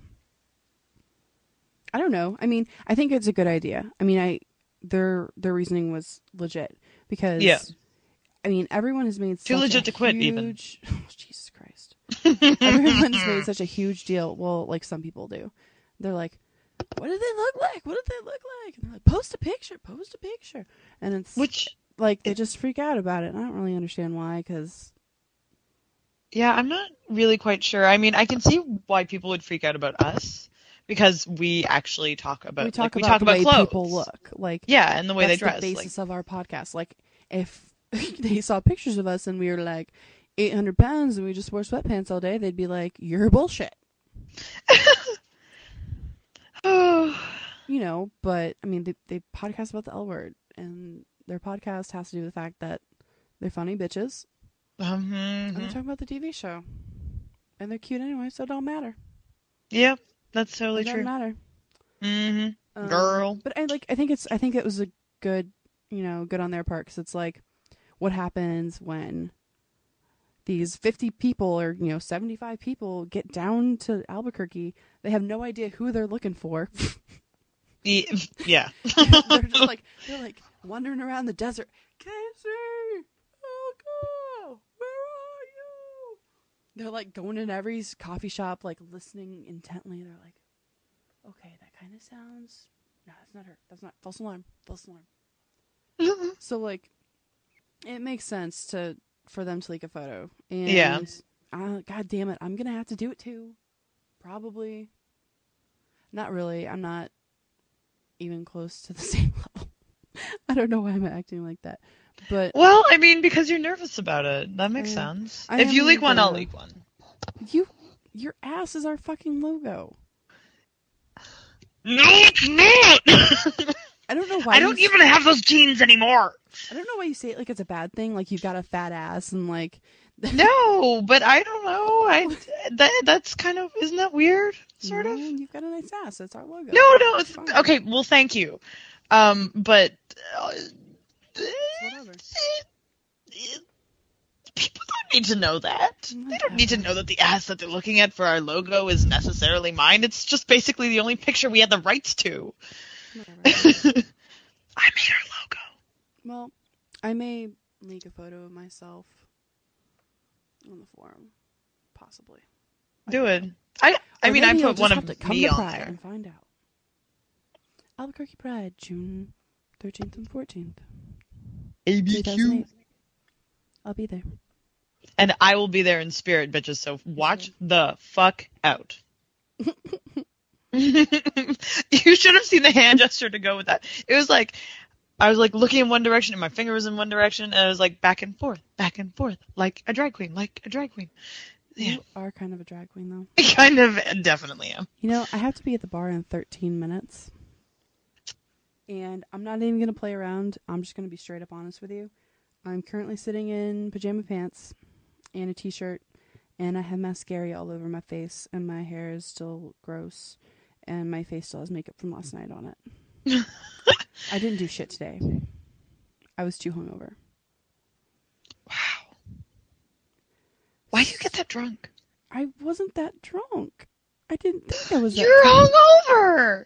Speaker 3: I don't know. I mean, I think it's a good idea. I mean, I their their reasoning was legit because
Speaker 2: Yeah.
Speaker 3: I mean, everyone has made
Speaker 2: Too
Speaker 3: such
Speaker 2: legit
Speaker 3: a
Speaker 2: to quit, even.
Speaker 3: huge, oh, Jesus Christ. Everyone's made such a huge deal. Well, like some people do. They're like, what do they look like? What do they look like? And they're like, post a picture, post a picture. And it's
Speaker 2: Which,
Speaker 3: like they just freak out about it. And I don't really understand why because
Speaker 2: yeah, I'm not really quite sure. I mean, I can see why people would freak out about us because we actually talk about
Speaker 3: we talk
Speaker 2: like,
Speaker 3: about
Speaker 2: we talk
Speaker 3: the
Speaker 2: about
Speaker 3: way
Speaker 2: clothes.
Speaker 3: people look. Like,
Speaker 2: Yeah, and the way
Speaker 3: that's
Speaker 2: they dress.
Speaker 3: the
Speaker 2: Like,
Speaker 3: basis of our podcast. Like, if they saw pictures of us and we were like eight hundred pounds and we just wore sweatpants all day, they'd be like, you're bullshit.
Speaker 2: oh,
Speaker 3: You know, but I mean, they, they podcast about the L word, and their podcast has to do with the fact that they're funny bitches,
Speaker 2: um,
Speaker 3: and they're
Speaker 2: mhm.
Speaker 3: talking about the T V show, and they're cute anyway, so it don't matter.
Speaker 2: Yeah, that's totally
Speaker 3: It doesn't
Speaker 2: true.
Speaker 3: matter.
Speaker 2: Mm-hmm.
Speaker 3: Um,
Speaker 2: Girl.
Speaker 3: But I like. I think it's. I think it was a good, you know, good on their part because it's like, what happens when these fifty people or you know seventy-five people get down to Albuquerque? They have no idea who they're looking for.
Speaker 2: Ye- Yeah.
Speaker 3: They're just like they're like wandering around the desert. Casey, oh girl, where are you? They're like going in every s- coffee shop, like listening intently. They're like, okay, that kind of sounds. No, that's not her. That's not false alarm. False alarm. So like, it makes sense to for them to leak a photo. And
Speaker 2: Yeah.
Speaker 3: uh, God damn it, I'm gonna have to do it too. Probably. Not really. I'm not even close to the same level. I don't know why I'm acting like that, but
Speaker 2: Well, I mean, because you're nervous about it. That makes
Speaker 3: I am.
Speaker 2: sense.
Speaker 3: I
Speaker 2: If
Speaker 3: am
Speaker 2: you leak one, I'll
Speaker 3: gonna-
Speaker 2: leak one.
Speaker 3: you Your ass is our fucking logo.
Speaker 2: No, it's not!
Speaker 3: I don't know why.
Speaker 2: I don't
Speaker 3: you,
Speaker 2: even have those jeans anymore.
Speaker 3: I don't know why you say it like it's a bad thing. Like you've got a fat ass and like.
Speaker 2: No, but I don't know. I that that's kind of isn't that weird? Sort
Speaker 3: no,
Speaker 2: of.
Speaker 3: You've got a nice ass. That's our logo.
Speaker 2: No, no. It's,
Speaker 3: fine.
Speaker 2: okay, well, thank you. Um, but uh,
Speaker 3: whatever.
Speaker 2: People don't need to know that. They don't need to know that the ass that they're looking at for our logo is necessarily mine. It's just basically the only picture we had the rights to. I made our logo.
Speaker 3: Well, I may leak a photo of myself on the forum, possibly.
Speaker 2: Do it. I I
Speaker 3: Or
Speaker 2: mean, I
Speaker 3: maybe
Speaker 2: put
Speaker 3: you'll just
Speaker 2: one
Speaker 3: have
Speaker 2: of
Speaker 3: to come
Speaker 2: me
Speaker 3: to
Speaker 2: on
Speaker 3: Pride
Speaker 2: there.
Speaker 3: and find out. Albuquerque Pride, June thirteenth and fourteenth,
Speaker 2: A
Speaker 3: two
Speaker 2: B
Speaker 3: thousand
Speaker 2: Q.
Speaker 3: eight. I'll be there.
Speaker 2: And I will be there in spirit, bitches, so watch the fuck out. You should have seen the hand gesture to go with that. It was like, I was like looking in one direction and my finger was in one direction and I was like back and forth, back and forth, like a drag queen, like a drag queen. Yeah.
Speaker 3: You are kind of a drag queen, though.
Speaker 2: I kind of definitely am.
Speaker 3: You know, I have to be at the bar in thirteen minutes. And I'm not even going to play around. I'm just going to be straight up honest with you. I'm currently sitting in pajama pants and a t-shirt. And I have mascara all over my face. And my hair is still gross. And my face still has makeup from last night on it. I didn't do shit today. I was too hungover.
Speaker 2: Wow. Why do you get that drunk?
Speaker 3: I wasn't that drunk. I didn't think I was that
Speaker 2: You're
Speaker 3: drunk.
Speaker 2: hungover!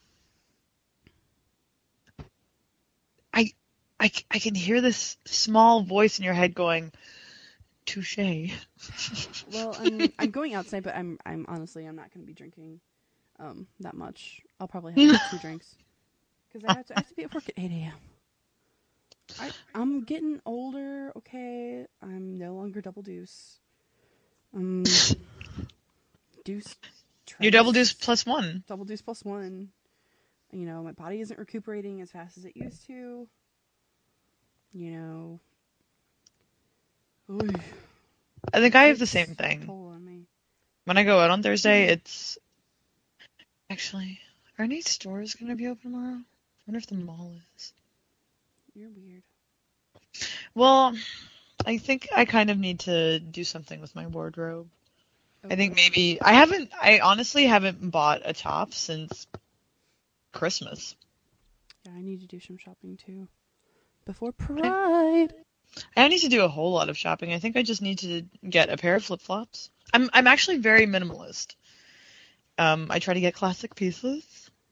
Speaker 2: I, I, I can hear this small voice in your head going, touche.
Speaker 3: Well, I'm, I'm going out tonight, but I'm I'm honestly I'm not going to be drinking um that much. I'll probably have like two drinks because I have to I have to be at work at eight a.m. I I'm getting older. Okay, I'm no longer double deuce. Um, deuce.
Speaker 2: You're double deuce plus one.
Speaker 3: Double deuce plus one. You know, my body isn't recuperating as fast as it used to. You know. Oy.
Speaker 2: I think I have the
Speaker 3: Takes
Speaker 2: same
Speaker 3: a
Speaker 2: thing.
Speaker 3: toll on me.
Speaker 2: When I go out on Thursday, it's... Actually, are any stores going to be open tomorrow? I wonder if the mall is.
Speaker 3: You're weird.
Speaker 2: Well, I think I kind of need to do something with my wardrobe. I think
Speaker 3: Okay.
Speaker 2: maybe... I haven't... I honestly haven't bought a top since Christmas.
Speaker 3: Yeah, I need to do some shopping too. Before Pride.
Speaker 2: I don't need to do a whole lot of shopping. I think I just need to get a pair of flip-flops. I'm I'm actually very minimalist. Um, I try to get classic pieces.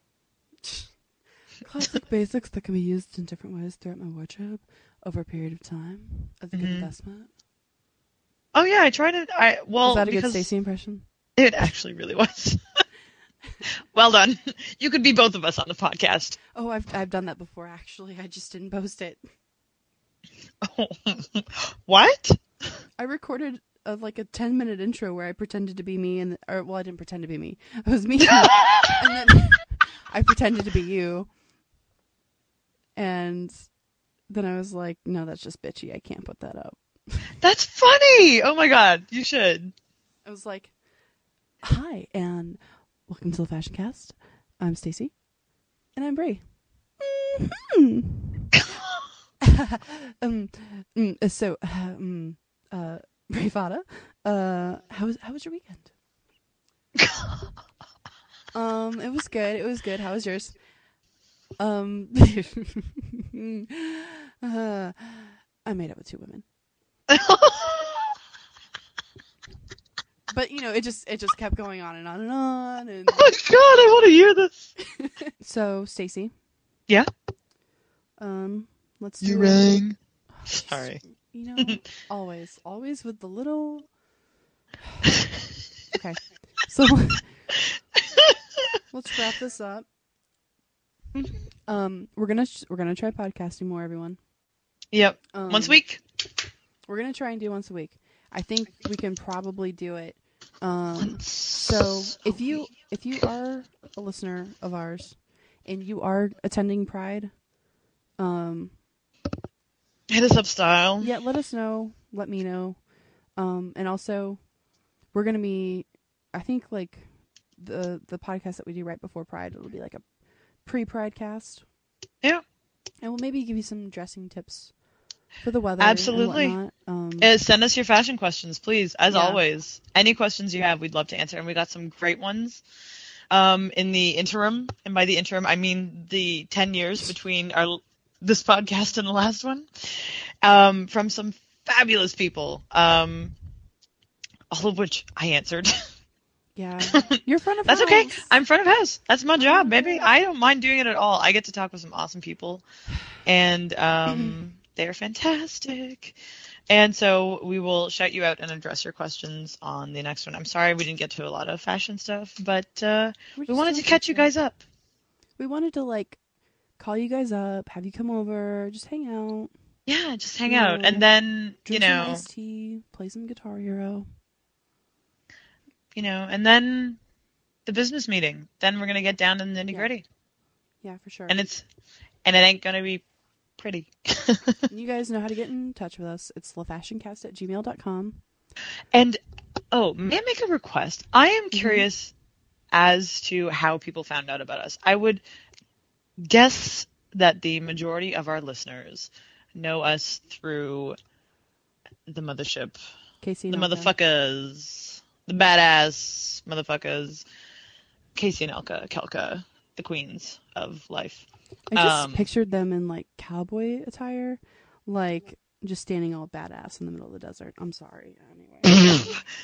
Speaker 3: Classic basics that can be used in different ways throughout my wardrobe over a period of time. Of good
Speaker 2: Mhm.
Speaker 3: investment.
Speaker 2: Oh yeah, I try to. I well
Speaker 3: Is that a
Speaker 2: because
Speaker 3: good Stacey impression?
Speaker 2: it actually really was. Well done. You could be both of us on the podcast.
Speaker 3: Oh, I've I've done that before actually. I just didn't post it.
Speaker 2: What?
Speaker 3: I recorded a, like a ten minute intro where I pretended to be me and or well I didn't pretend to be me. It was me. And then I pretended to be you. And then I was like, no, that's just bitchy. I can't put that up.
Speaker 2: That's funny. Oh my god, you should.
Speaker 3: I was like, hi, and welcome to the Fashion Cast. I'm Stacey. And I'm Brie. Mm-hmm. um, mm, so, uh, um, uh, Brie Fada, uh, how was, how was your weekend? um, it was good. It was good. How was yours? Um, uh, I made up with two women. But you know, it just it just kept going on and on and on. And
Speaker 2: Oh my god, I want to hear this.
Speaker 3: so, Stacey.
Speaker 2: Yeah.
Speaker 3: Um, let's
Speaker 2: You
Speaker 3: do
Speaker 2: rang.
Speaker 3: Oh,
Speaker 2: Sorry.
Speaker 3: You know, always, always with the little. Okay, so let's wrap this up. Um, we're gonna we're gonna try podcasting more, everyone.
Speaker 2: Yep.
Speaker 3: Um,
Speaker 2: Once a week.
Speaker 3: We're gonna try and do once a week. I think we can probably do it. Um, so if you if you are a listener of ours and you are attending Pride, um,
Speaker 2: Hit us up, style.
Speaker 3: yeah, let us know. Let me know. Um, and also, we're gonna be I think like the the podcast that we do right before Pride, it'll be like a pre-Pride cast.
Speaker 2: Yeah.
Speaker 3: And we'll maybe give you some dressing tips for the weather.
Speaker 2: Absolutely.
Speaker 3: And whatnot. Um,
Speaker 2: Uh, send us your fashion questions, please. As
Speaker 3: Yeah.
Speaker 2: always, any questions you have, we'd love to answer, and we got some great ones. Um, in the interim, and by the interim, I mean the ten years between our this podcast and the last one, um, from some fabulous people, um, all of which I answered.
Speaker 3: yeah. You're front of
Speaker 2: That's
Speaker 3: house.
Speaker 2: okay. I'm front of house. That's my job,
Speaker 3: Oh,
Speaker 2: baby.
Speaker 3: yeah.
Speaker 2: I don't mind doing it at all. I get to talk with some awesome people, and um, they're fantastic. And so we will shout you out and address your questions on the next one. I'm sorry we didn't get to a lot of fashion stuff, but uh,
Speaker 3: We're
Speaker 2: we
Speaker 3: just
Speaker 2: wanted to
Speaker 3: so
Speaker 2: catch you
Speaker 3: grateful.
Speaker 2: guys up.
Speaker 3: We wanted to like call you guys up, have you come over, just hang out,
Speaker 2: Yeah, just hang
Speaker 3: You
Speaker 2: out,
Speaker 3: know,
Speaker 2: and then you
Speaker 3: drink some
Speaker 2: know,
Speaker 3: iced tea, play some Guitar Hero.
Speaker 2: you know, and then the business meeting. Then we're gonna get down to the nitty gritty,
Speaker 3: Yeah, for sure.
Speaker 2: and it's and it ain't gonna be pretty.
Speaker 3: You guys know how to get in touch with us. It's lafashioncast at gmail dot com.
Speaker 2: And oh, may I make a request? I am
Speaker 3: Mm-hmm.
Speaker 2: curious as to how people found out about us. I would guess that the majority of our listeners know us through the mothership,
Speaker 3: Casey
Speaker 2: the
Speaker 3: and Elka.
Speaker 2: motherfuckers, the badass motherfuckers, Casey and Elka, Kelka, the queens of life.
Speaker 3: I just
Speaker 2: um,
Speaker 3: pictured them in like cowboy attire, like just standing all badass in the middle of the desert. I'm sorry. Anyway.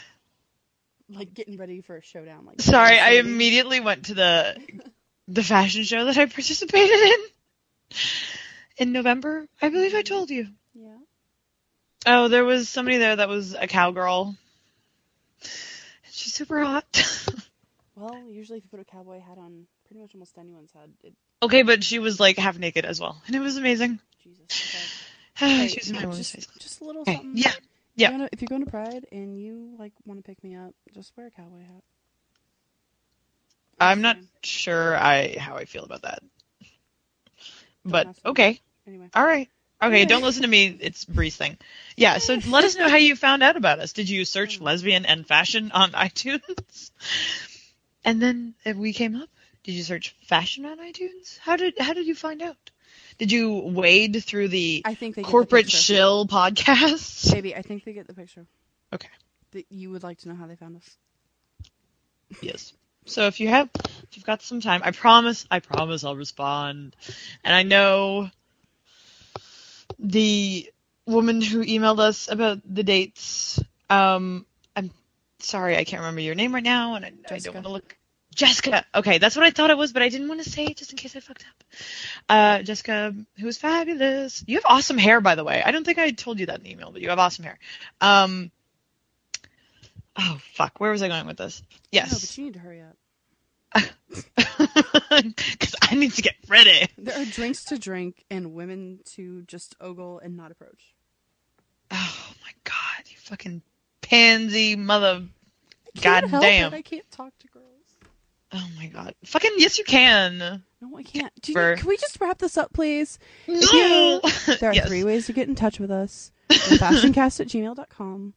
Speaker 3: Like getting ready for a showdown. Like
Speaker 2: Sorry, I
Speaker 3: Sandy.
Speaker 2: immediately went to the the fashion show that I participated in in November. I believe I told you.
Speaker 3: Yeah.
Speaker 2: Oh, there was somebody there that was a cowgirl. She's super hot.
Speaker 3: Well, usually if you put a cowboy hat on pretty much almost anyone's head, it
Speaker 2: Okay, but she was like half naked as well, and it was amazing.
Speaker 3: Jesus. Okay.
Speaker 2: She was in my woman's face.
Speaker 3: just, just a little
Speaker 2: Okay,
Speaker 3: something.
Speaker 2: yeah,
Speaker 3: If
Speaker 2: yeah.
Speaker 3: you're, gonna, if you're going to Pride and you like want to pick me up, just wear a cowboy hat.
Speaker 2: I'm not
Speaker 3: saying.
Speaker 2: sure I how I feel about that, but
Speaker 3: ask me.
Speaker 2: okay,
Speaker 3: Anyway.
Speaker 2: all right. Okay,
Speaker 3: Anyway.
Speaker 2: don't listen to me. It's Bree's thing. Yeah, so let us know how you found out about us. Did you search lesbian and fashion on iTunes? And then if we came up, did you search fashion on iTunes? How did how did you find out? Did you wade through the
Speaker 3: I think they get the
Speaker 2: corporate
Speaker 3: picture.
Speaker 2: shill podcasts?
Speaker 3: Baby, I think they get the picture.
Speaker 2: Okay.
Speaker 3: That you would like to know how they found us.
Speaker 2: Yes. So if you have, if you've got some time, I promise, I promise I'll respond. And I know the woman who emailed us about the dates. Um, I'm sorry, I can't remember your name right now, and I, I
Speaker 3: Jessica.
Speaker 2: don't want to look. Jessica. Okay, that's what I thought it was, but I didn't want to say it just in case I fucked up. Uh, Jessica, who is fabulous. You have awesome hair, by the way. I don't think I told you that in the email, but you have awesome hair. Um. Oh fuck, where was I going with this? Yes.
Speaker 3: No, but you need to hurry up.
Speaker 2: Because I need to get ready.
Speaker 3: There are drinks to drink and women to just ogle and not approach.
Speaker 2: Oh my god, you fucking pansy mother.
Speaker 3: Can't help
Speaker 2: Goddamn.
Speaker 3: it. I can't talk to girls.
Speaker 2: Oh my god. Fucking yes, you can.
Speaker 3: No, I can't. Do you,
Speaker 2: For-
Speaker 3: can we just wrap this up, please?
Speaker 2: No.
Speaker 3: There are
Speaker 2: Yes.
Speaker 3: three ways to get in touch with us. fashioncast at gmail dot com.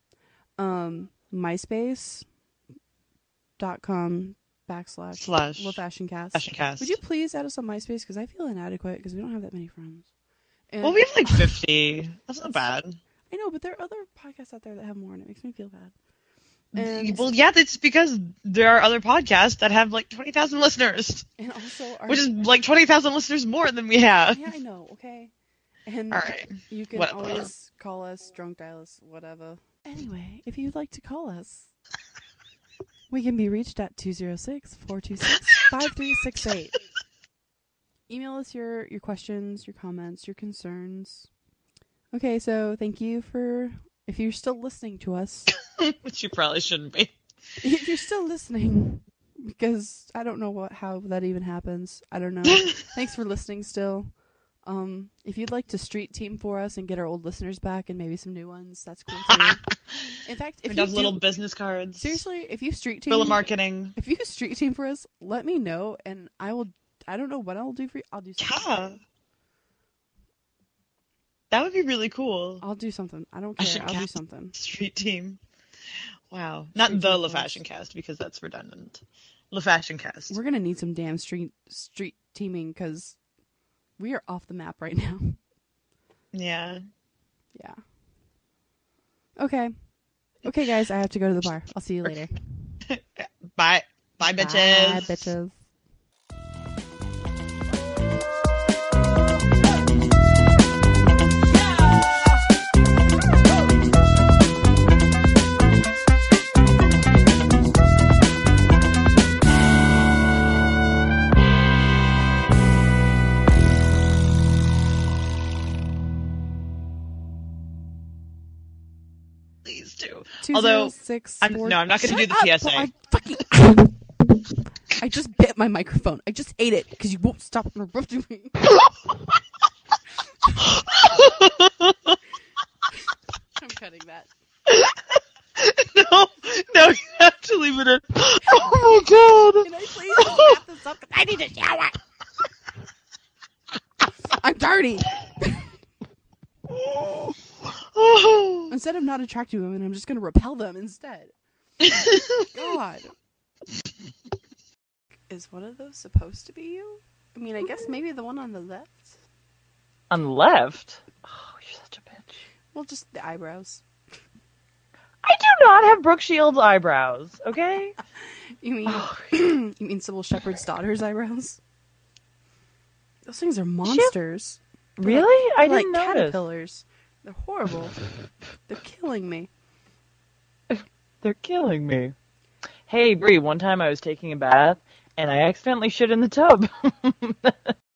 Speaker 3: Um, MySpace.com backslash
Speaker 2: Slash
Speaker 3: LaFashionCast.
Speaker 2: Fashioncast.
Speaker 3: Would you please add us on MySpace? Because I feel inadequate because we don't have that many friends. And
Speaker 2: Well, we have like fifty. That's not bad.
Speaker 3: I know, but there are other podcasts out there that have more, and it makes me feel bad. And,
Speaker 2: Well, yeah, that's because there are other podcasts that have like twenty thousand listeners,
Speaker 3: and also, our,
Speaker 2: which is like twenty thousand listeners more than we have.
Speaker 3: yeah, I know. Okay, and
Speaker 2: All right.
Speaker 3: you can
Speaker 2: Whatever.
Speaker 3: always call us, drunk dial us, whatever. Anyway, if you'd like to call us, we can be reached at two zero six, four two six, five three six eight. Email us your, your questions, your comments, your concerns. Okay, so thank you for, if you're still listening to us,
Speaker 2: Which you probably shouldn't be.
Speaker 3: if you're still listening, because I don't know what how that even happens. I don't know. Thanks for listening still. Um, if you'd like to street team for us and get our old listeners back and maybe some new ones, that's cool too. In fact, if
Speaker 2: We
Speaker 3: you
Speaker 2: have
Speaker 3: do,
Speaker 2: little business cards.
Speaker 3: seriously, if you street team,
Speaker 2: Guerrilla marketing.
Speaker 3: if you street team for us, let me know and I will. I don't know what I'll do for you. I'll do something.
Speaker 2: Yeah. That would be really cool.
Speaker 3: I'll do something. I don't
Speaker 2: I
Speaker 3: care.
Speaker 2: should
Speaker 3: I'll do
Speaker 2: cast-
Speaker 3: something.
Speaker 2: Street team. Wow. Not
Speaker 3: Street
Speaker 2: the
Speaker 3: Team
Speaker 2: La
Speaker 3: Plus.
Speaker 2: Fashion Cast, because that's redundant. La Fashion Cast.
Speaker 3: We're gonna need some damn street street teaming because we are off the map right now.
Speaker 2: Yeah.
Speaker 3: Yeah. Okay. Okay, guys, I have to go to the bar. I'll see you later.
Speaker 2: Bye. Bye, bitches.
Speaker 3: Bye, bitches.
Speaker 2: Please do.
Speaker 3: Two
Speaker 2: Although,
Speaker 3: zero six
Speaker 2: I'm,
Speaker 3: four-
Speaker 2: no, I'm not going to do
Speaker 3: Shut
Speaker 2: the
Speaker 3: up!
Speaker 2: P S A.
Speaker 3: Well, I fucking. I just bit my microphone. I just ate it because you won't stop interrupting me. I'm cutting that.
Speaker 2: No, no, you have to leave it in. Oh my god.
Speaker 3: Can I please just wrap this up? 'Cause I need a shower. I'm dirty.
Speaker 2: Oh.
Speaker 3: Instead of not attracting women, I'm just going to repel them instead. God. Is one of those supposed to be you? I mean, I guess maybe the one on the left.
Speaker 4: On the left? Oh, you're such a bitch.
Speaker 3: Well, just the eyebrows.
Speaker 4: I do not have Brooke Shields' eyebrows, okay?
Speaker 3: You mean
Speaker 4: Oh.
Speaker 3: you mean Sybil Shepherd's daughter's eyebrows? Those things are monsters. They're
Speaker 4: Really?
Speaker 3: like,
Speaker 4: I
Speaker 3: they're
Speaker 4: didn't
Speaker 3: like
Speaker 4: notice.
Speaker 3: caterpillars. They're horrible. They're killing me.
Speaker 4: They're killing me. Hey, Bree, one time I was taking a bath, and I accidentally shit in the tub.